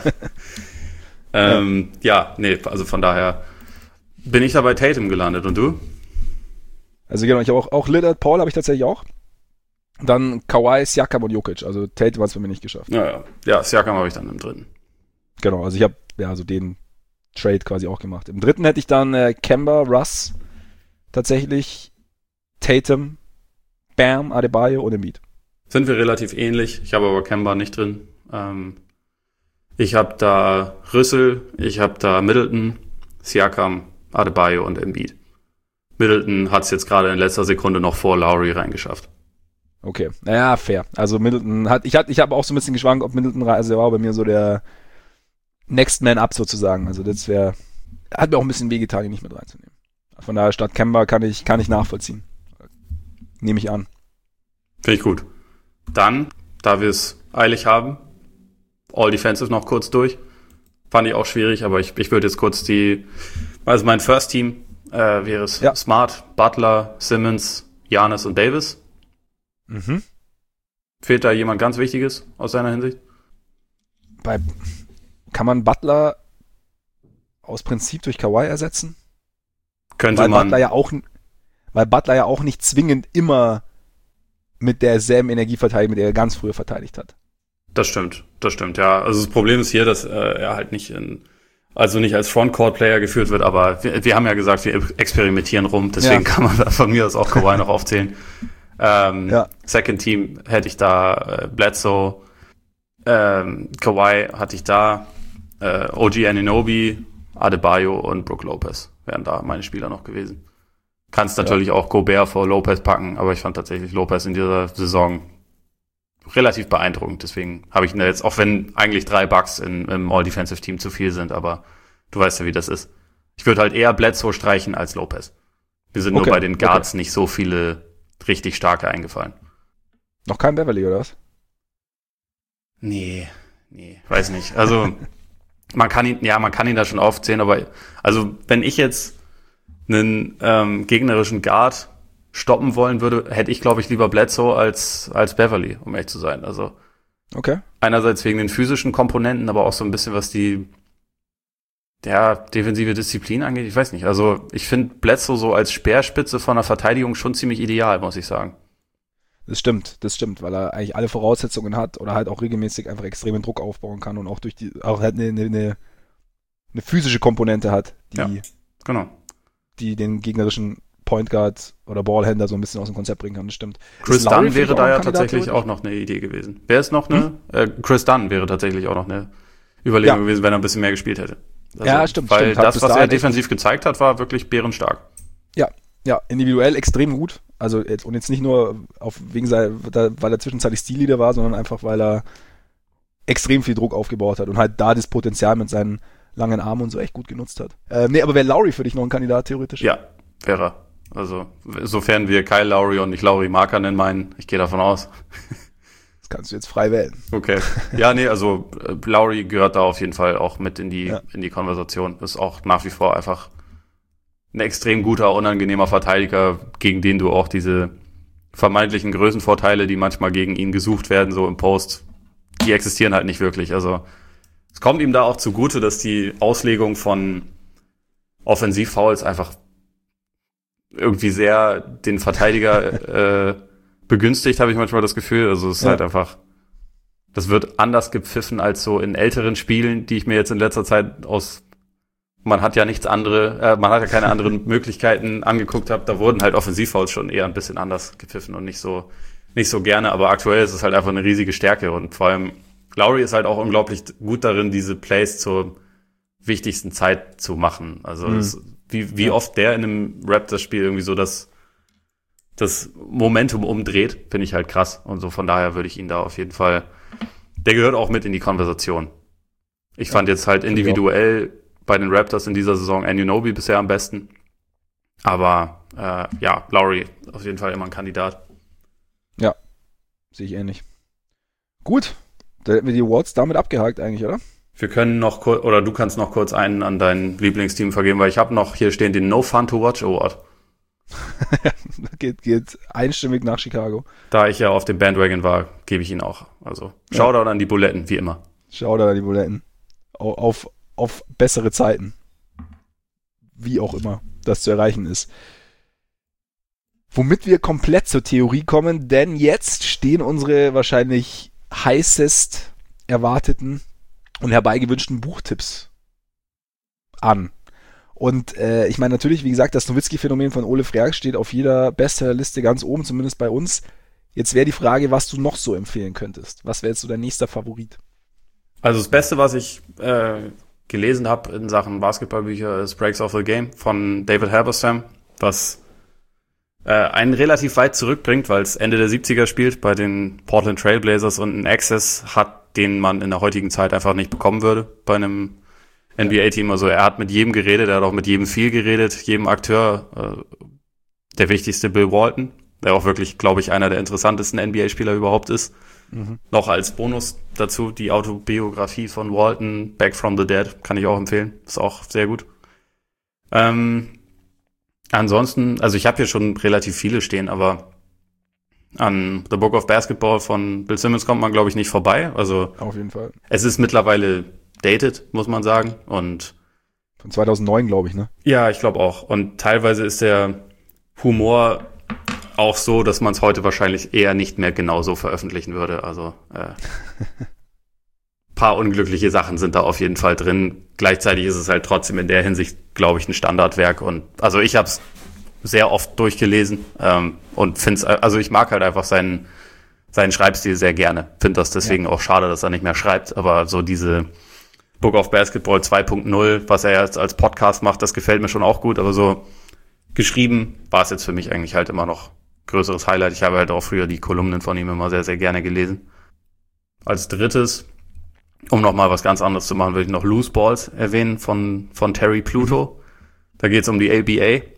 Also von daher bin ich da bei Tatum gelandet. Und du? Also genau, ich habe auch Lillard, Paul habe ich tatsächlich auch. Dann Kawhi, Siakam und Jokic. Also Tatum hat es bei mir nicht geschafft. Ja, Siakam habe ich dann im dritten. Genau, also ich habe so den Trade quasi auch gemacht. Im dritten hätte ich dann Kemba, Russ, tatsächlich Tatum, Bam, Adebayo und Embiid. Sind wir relativ ähnlich. Ich habe aber Kemba nicht drin. Ich habe da Rüssel, ich habe da Middleton, Siakam, Adebayo und Embiid. Middleton hat es jetzt gerade in letzter Sekunde noch vor Lowry reingeschafft. Okay, naja, fair. Also Middleton ich habe auch so ein bisschen geschwankt, ob Middleton, also der war bei mir so der Next Man Up sozusagen. Also das hat mir auch ein bisschen wehgetan, ihn nicht mit reinzunehmen. Von daher statt Kemba kann ich nachvollziehen. Nehme ich an. Finde ich gut. Dann, da wir es eilig haben, All Defensive noch kurz durch. Fand ich auch schwierig, aber ich würde jetzt kurz mein First Team wäre es Smart, Butler, Simmons, Giannis und Davis. Fehlt da jemand ganz Wichtiges aus seiner Hinsicht? Kann man Butler aus Prinzip durch Kawhi ersetzen? Könnte man. Weil Butler ja auch nicht zwingend immer mit derselben Energie verteidigt, mit der er ganz früher verteidigt hat. Das stimmt, ja. Also das Problem ist hier, dass er halt nicht als Frontcourt-Player geführt wird, aber wir haben ja gesagt, wir experimentieren rum, deswegen kann man da von mir aus auch Kawhi noch aufzählen. Second Team hätte ich da Bledsoe, Kawhi hatte ich da, OG Anunoby, Adebayo und Brook Lopez wären da meine Spieler noch gewesen. Kannst natürlich auch Gobert vor Lopez packen, aber ich fand tatsächlich Lopez in dieser Saison relativ beeindruckend. Deswegen habe ich ihn jetzt, auch wenn eigentlich 3 Bucks im All-Defensive-Team zu viel sind, aber du weißt ja, wie das ist. Ich würde halt eher Bledsoe streichen als Lopez. Mir sind nur bei den Guards nicht so viele richtig starke eingefallen. Noch kein Beverly, oder was? Nee, weiß nicht. Also man kann ihn da schon aufzählen, aber also wenn ich jetzt einen gegnerischen Guard stoppen wollen würde, hätte ich, glaube ich, lieber Bledsoe als Beverly, um ehrlich zu sein. Also einerseits wegen den physischen Komponenten, aber auch so ein bisschen, was die defensive Disziplin angeht. Ich weiß nicht. Also ich finde Bledsoe so als Speerspitze von der Verteidigung schon ziemlich ideal, muss ich sagen. Das stimmt, weil er eigentlich alle Voraussetzungen hat oder halt auch regelmäßig einfach extremen Druck aufbauen kann und auch auch halt eine physische Komponente hat, die den gegnerischen Point Guard oder Ballhändler so ein bisschen aus dem Konzept bringen kann. Das stimmt. Chris Dunn wäre da ja tatsächlich auch noch eine Idee gewesen. Wer ist noch Chris Dunn wäre tatsächlich auch noch eine Überlegung gewesen, wenn er ein bisschen mehr gespielt hätte. Also, stimmt. Weil das, was er defensiv gezeigt hat, war wirklich bärenstark. Ja, individuell extrem gut. Also jetzt nicht nur weil er zwischenzeitlich Stilleader war, sondern einfach, weil er extrem viel Druck aufgebaut hat und halt da das Potenzial mit seinen langen Armen und so echt gut genutzt hat. Aber wäre Lowry für dich noch ein Kandidat theoretisch? Ja, wäre er. Also, sofern wir Kyle Lowry und nicht Lauri Markkanen meinen, ich gehe davon aus. Das kannst du jetzt frei wählen. Okay. Ja, also Lowry gehört da auf jeden Fall auch mit in die Konversation. Ist auch nach wie vor einfach ein extrem guter, unangenehmer Verteidiger, gegen den du auch diese vermeintlichen Größenvorteile, die manchmal gegen ihn gesucht werden, so im Post, die existieren halt nicht wirklich. Also Es kommt ihm da auch zugute, dass die Auslegung von Offensivfouls einfach irgendwie sehr den Verteidiger begünstigt, habe ich manchmal das Gefühl. Also es ist halt einfach, das wird anders gepfiffen als so in älteren Spielen, die ich mir jetzt in letzter Zeit man hat ja keine anderen Möglichkeiten angeguckt habe. Da wurden halt Offensivfouls schon eher ein bisschen anders gepfiffen und nicht so gerne. Aber aktuell ist es halt einfach eine riesige Stärke und vor allem Lowry ist halt auch unglaublich gut darin, diese Plays zur wichtigsten Zeit zu machen. Also wie oft der in einem Raptors-Spiel irgendwie so das Momentum umdreht, finde ich halt krass. Und so von daher würde ich ihn da auf jeden Fall, der gehört auch mit in die Konversation. Ich fand jetzt halt individuell bei den Raptors in dieser Saison Anunoby bisher am besten. Aber Lowry auf jeden Fall immer ein Kandidat. Ja, sehe ich ähnlich. Gut, da hätten wir die Awards damit abgehakt eigentlich, oder? Wir können noch kurz, oder du kannst noch kurz einen an dein Lieblingsteam vergeben, weil ich habe noch hier stehen den No Fun to Watch Award. geht einstimmig nach Chicago. Da ich ja auf dem Bandwagon war, gebe ich ihn auch. Also Shoutout an die Buletten, wie immer. Shoutout an die Buletten. Auf bessere Zeiten. Wie auch immer das zu erreichen ist. Womit wir komplett zur Theorie kommen, denn jetzt stehen unsere wahrscheinlich heißest erwarteten und herbeigewünschten Buchtipps an. Und ich meine natürlich, wie gesagt, das Nowitzki-Phänomen von Ole Frerk steht auf jeder Bestsellerliste ganz oben, zumindest bei uns. Jetzt wäre die Frage, was du noch so empfehlen könntest. Was wäre jetzt so dein nächster Favorit? Also das Beste, was ich gelesen habe in Sachen Basketballbücher, ist Breaks of the Game von David Halberstam, was einen relativ weit zurückbringt, weil es Ende der 70er spielt bei den Portland Trail Blazers und einen Access hat, den man in der heutigen Zeit einfach nicht bekommen würde bei einem NBA-Team. Also er hat mit jedem geredet, er hat auch mit jedem viel geredet, jedem Akteur. Der wichtigste Bill Walton, der auch wirklich, glaube ich, einer der interessantesten NBA-Spieler überhaupt ist. Noch als Bonus dazu die Autobiografie von Walton, Back from the Dead, kann ich auch empfehlen. Ist auch sehr gut. Ansonsten, also ich habe hier schon relativ viele stehen, aber an The Book of Basketball von Bill Simmons kommt man, glaube ich, nicht vorbei. Also auf jeden Fall. Es ist mittlerweile dated, muss man sagen. Und von 2009, glaube ich, ne? Ja, ich glaube auch. Und teilweise ist der Humor auch so, dass man es heute wahrscheinlich eher nicht mehr genauso veröffentlichen würde. Also paar unglückliche Sachen sind da auf jeden Fall drin. Gleichzeitig ist es halt trotzdem in der Hinsicht, glaube ich, ein Standardwerk. Und also ich habe es sehr oft durchgelesen und finde es, also ich mag halt einfach seinen Schreibstil sehr gerne. Finde das deswegen auch schade, dass er nicht mehr schreibt. Aber so diese Book of Basketball 2.0, was er jetzt als Podcast macht, das gefällt mir schon auch gut. Aber so geschrieben war es jetzt für mich eigentlich halt immer noch größeres Highlight. Ich habe halt auch früher die Kolumnen von ihm immer sehr, sehr gerne gelesen. Als drittes, um nochmal was ganz anderes zu machen, würde ich noch Loose Balls erwähnen von Terry Pluto. Da geht es um die ABA.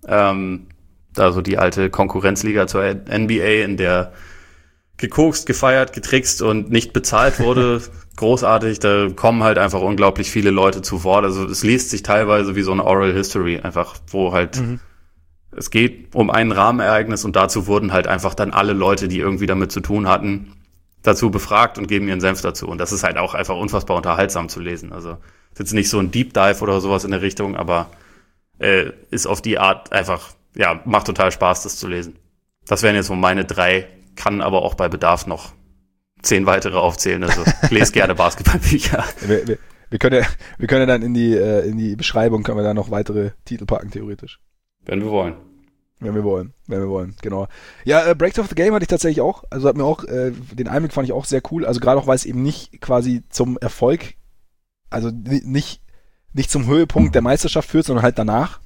Da so die alte Konkurrenzliga zur NBA, in der gekokst, gefeiert, getrickst und nicht bezahlt wurde. Großartig, da kommen halt einfach unglaublich viele Leute zu Wort. Also es liest sich teilweise wie so eine Oral History, einfach wo halt es geht um ein Rahmenereignis und dazu wurden halt einfach dann alle Leute, die irgendwie damit zu tun hatten, dazu befragt und geben ihren Senf dazu. Und das ist halt auch einfach unfassbar unterhaltsam zu lesen. Also ist jetzt nicht so ein Deep Dive oder sowas in der Richtung, aber ist auf die Art einfach, ja, macht total Spaß, das zu lesen. Das wären jetzt so meine 3, kann aber auch bei Bedarf noch 10 weitere aufzählen. Also ich lese gerne Basketballbücher. Wir können ja dann in die Beschreibung können wir da noch weitere Titel packen, theoretisch. Wenn wir wollen. Wenn wir wollen, genau. Ja, Breaks of the Game hatte ich tatsächlich auch. Also hat mir auch, den Einblick fand ich auch sehr cool. Also gerade auch, weil es eben nicht quasi zum Erfolg, also nicht zum Höhepunkt der Meisterschaft führt, sondern halt danach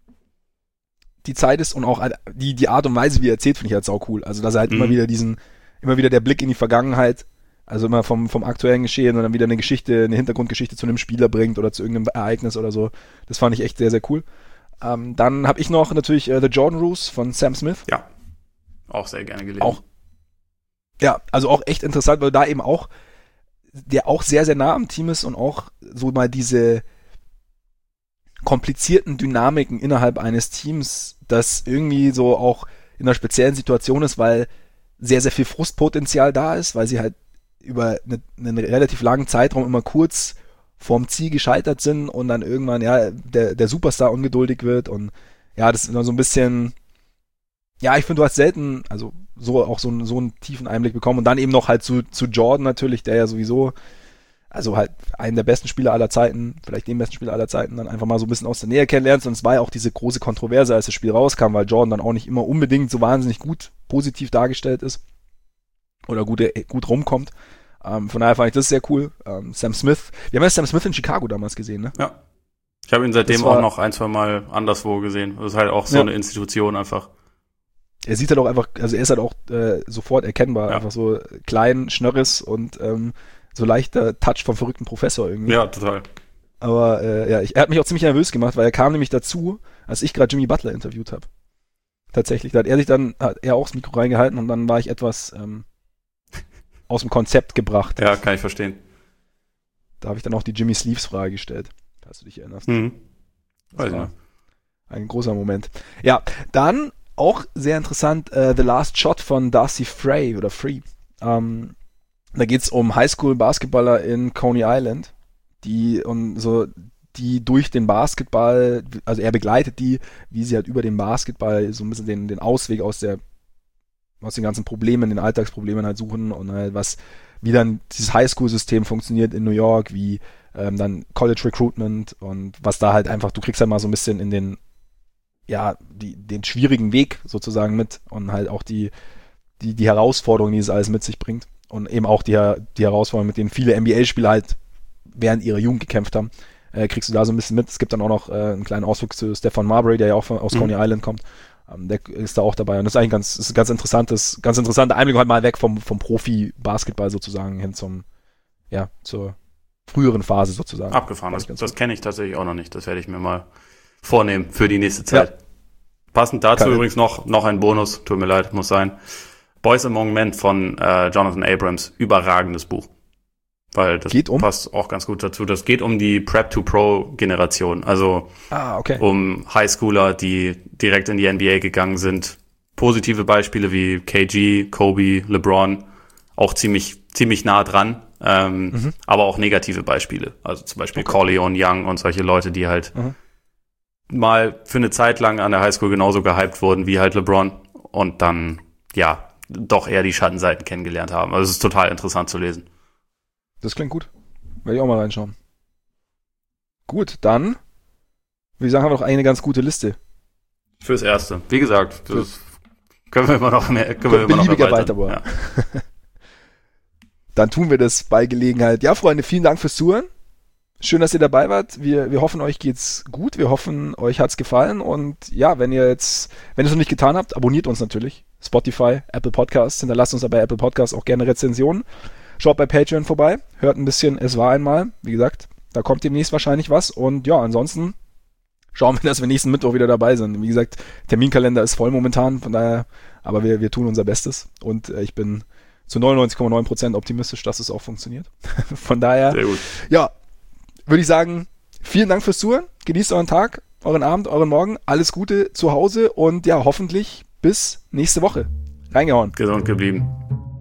die Zeit ist und auch die Art und Weise, wie er erzählt, finde ich halt sau cool. Also dass er halt immer wieder der Blick in die Vergangenheit, also immer vom aktuellen Geschehen und dann wieder eine Hintergrundgeschichte zu einem Spieler bringt oder zu irgendeinem Ereignis oder so. Das fand ich echt sehr, sehr cool. Dann habe ich noch natürlich The Jordan Rules von Sam Smith. Ja, auch sehr gerne gelesen. Also auch echt interessant, weil da eben auch der auch sehr, sehr nah am Team ist und auch so mal diese komplizierten Dynamiken innerhalb eines Teams, das irgendwie so auch in einer speziellen Situation ist, weil sehr, sehr viel Frustpotenzial da ist, weil sie halt über einen relativ langen Zeitraum immer kurz vorm Ziel gescheitert sind und dann irgendwann, ja, der Superstar ungeduldig wird und ja, das ist immer so ein bisschen, ja, ich finde, du hast selten, also so einen tiefen Einblick bekommen und dann eben noch halt zu Jordan natürlich, der ja sowieso, also halt einen der besten Spieler aller Zeiten, vielleicht den besten Spieler aller Zeiten, dann einfach mal so ein bisschen aus der Nähe kennenlernst und es war ja auch diese große Kontroverse, als das Spiel rauskam, weil Jordan dann auch nicht immer unbedingt so wahnsinnig gut positiv dargestellt ist oder gut rumkommt. Von daher fand ich das sehr cool. Sam Smith, wir haben ja Sam Smith in Chicago damals gesehen, ne? Ja. Ich habe ihn seitdem auch noch 1-2 Mal anderswo gesehen. Das ist halt auch so eine Institution einfach. Er sieht halt auch einfach, also er ist halt auch sofort erkennbar, einfach so klein, schnörres und so leichter Touch vom verrückten Professor irgendwie. Ja, total. Aber er hat mich auch ziemlich nervös gemacht, weil er kam nämlich dazu, als ich gerade Jimmy Butler interviewt habe. Tatsächlich, da hat er auch das Mikro reingehalten und dann war ich etwas aus dem Konzept gebracht. Ja, kann ich verstehen. Da habe ich dann auch die Jimmy Sleeves-Frage gestellt, falls du dich erinnerst. Das war ein großer Moment. Ja, dann auch sehr interessant, The Last Shot von Darcy Frey. Da geht's um Highschool-Basketballer in Coney Island, die durch den Basketball, also er begleitet die, wie sie halt über den Basketball so ein bisschen den Ausweg aus den ganzen Problemen, den Alltagsproblemen halt suchen und halt wie dann dieses Highschool-System funktioniert in New York, wie dann College Recruitment und was da halt einfach, du kriegst halt mal so ein bisschen in den schwierigen Weg sozusagen mit und halt auch die Herausforderungen, die es alles mit sich bringt. Und eben auch die Herausforderungen, mit denen viele NBA-Spieler halt während ihrer Jugend gekämpft haben, kriegst du da so ein bisschen mit. Es gibt dann auch noch einen kleinen Ausflug zu Stephen Marbury, der ja auch aus Coney Island kommt. Der ist da auch dabei. Und das ist eigentlich ein ganz interessanter Einblick halt mal weg vom Profi-Basketball sozusagen hin zur früheren Phase sozusagen. Abgefahren. Das kenne ich tatsächlich auch noch nicht. Das werde ich mir mal vornehmen für die nächste Zeit. Ja. Passend dazu übrigens noch ein Bonus. Tut mir leid, muss sein. Boys Among Men von Jonathan Abrams. Überragendes Buch. Weil das passt auch ganz gut dazu. Das geht um die Prep-to-Pro-Generation. Also um Highschooler, die direkt in die NBA gegangen sind. Positive Beispiele wie KG, Kobe, LeBron. Auch ziemlich nah dran. Aber auch negative Beispiele. Also zum Beispiel Corleone Young und solche Leute, die halt mal für eine Zeit lang an der Highschool genauso gehypt wurden wie halt LeBron. Und dann, doch eher die Schattenseiten kennengelernt haben. Also es ist total interessant zu lesen. Das klingt gut. Werde ich auch mal reinschauen. Gut, dann würde ich sagen, haben wir noch eine ganz gute Liste. Fürs Erste. Wie gesagt, das können wir immer noch mehr. Beliebiger weiterbauen. Ja. Dann tun wir das bei Gelegenheit. Ja, Freunde, vielen Dank fürs Zuhören. Schön, dass ihr dabei wart. Wir hoffen, euch geht's gut. Wir hoffen, euch hat's gefallen. Und ja, wenn ihr es noch nicht getan habt, abonniert uns natürlich. Spotify, Apple Podcasts. Hinterlasst uns bei Apple Podcasts auch gerne Rezensionen. Schaut bei Patreon vorbei. Hört ein bisschen Es war einmal. Wie gesagt, da kommt demnächst wahrscheinlich was. Und ja, ansonsten schauen wir, dass wir nächsten Mittwoch wieder dabei sind. Wie gesagt, Terminkalender ist voll momentan. Von daher, aber wir tun unser Bestes. Und ich bin zu 99,9% optimistisch, dass es auch funktioniert. Von daher, sehr gut. Ja, würde ich sagen, vielen Dank fürs Zuhören. Genießt euren Tag, euren Abend, euren Morgen. Alles Gute zu Hause und ja, hoffentlich bis nächste Woche. Reingehauen. Gesund geblieben.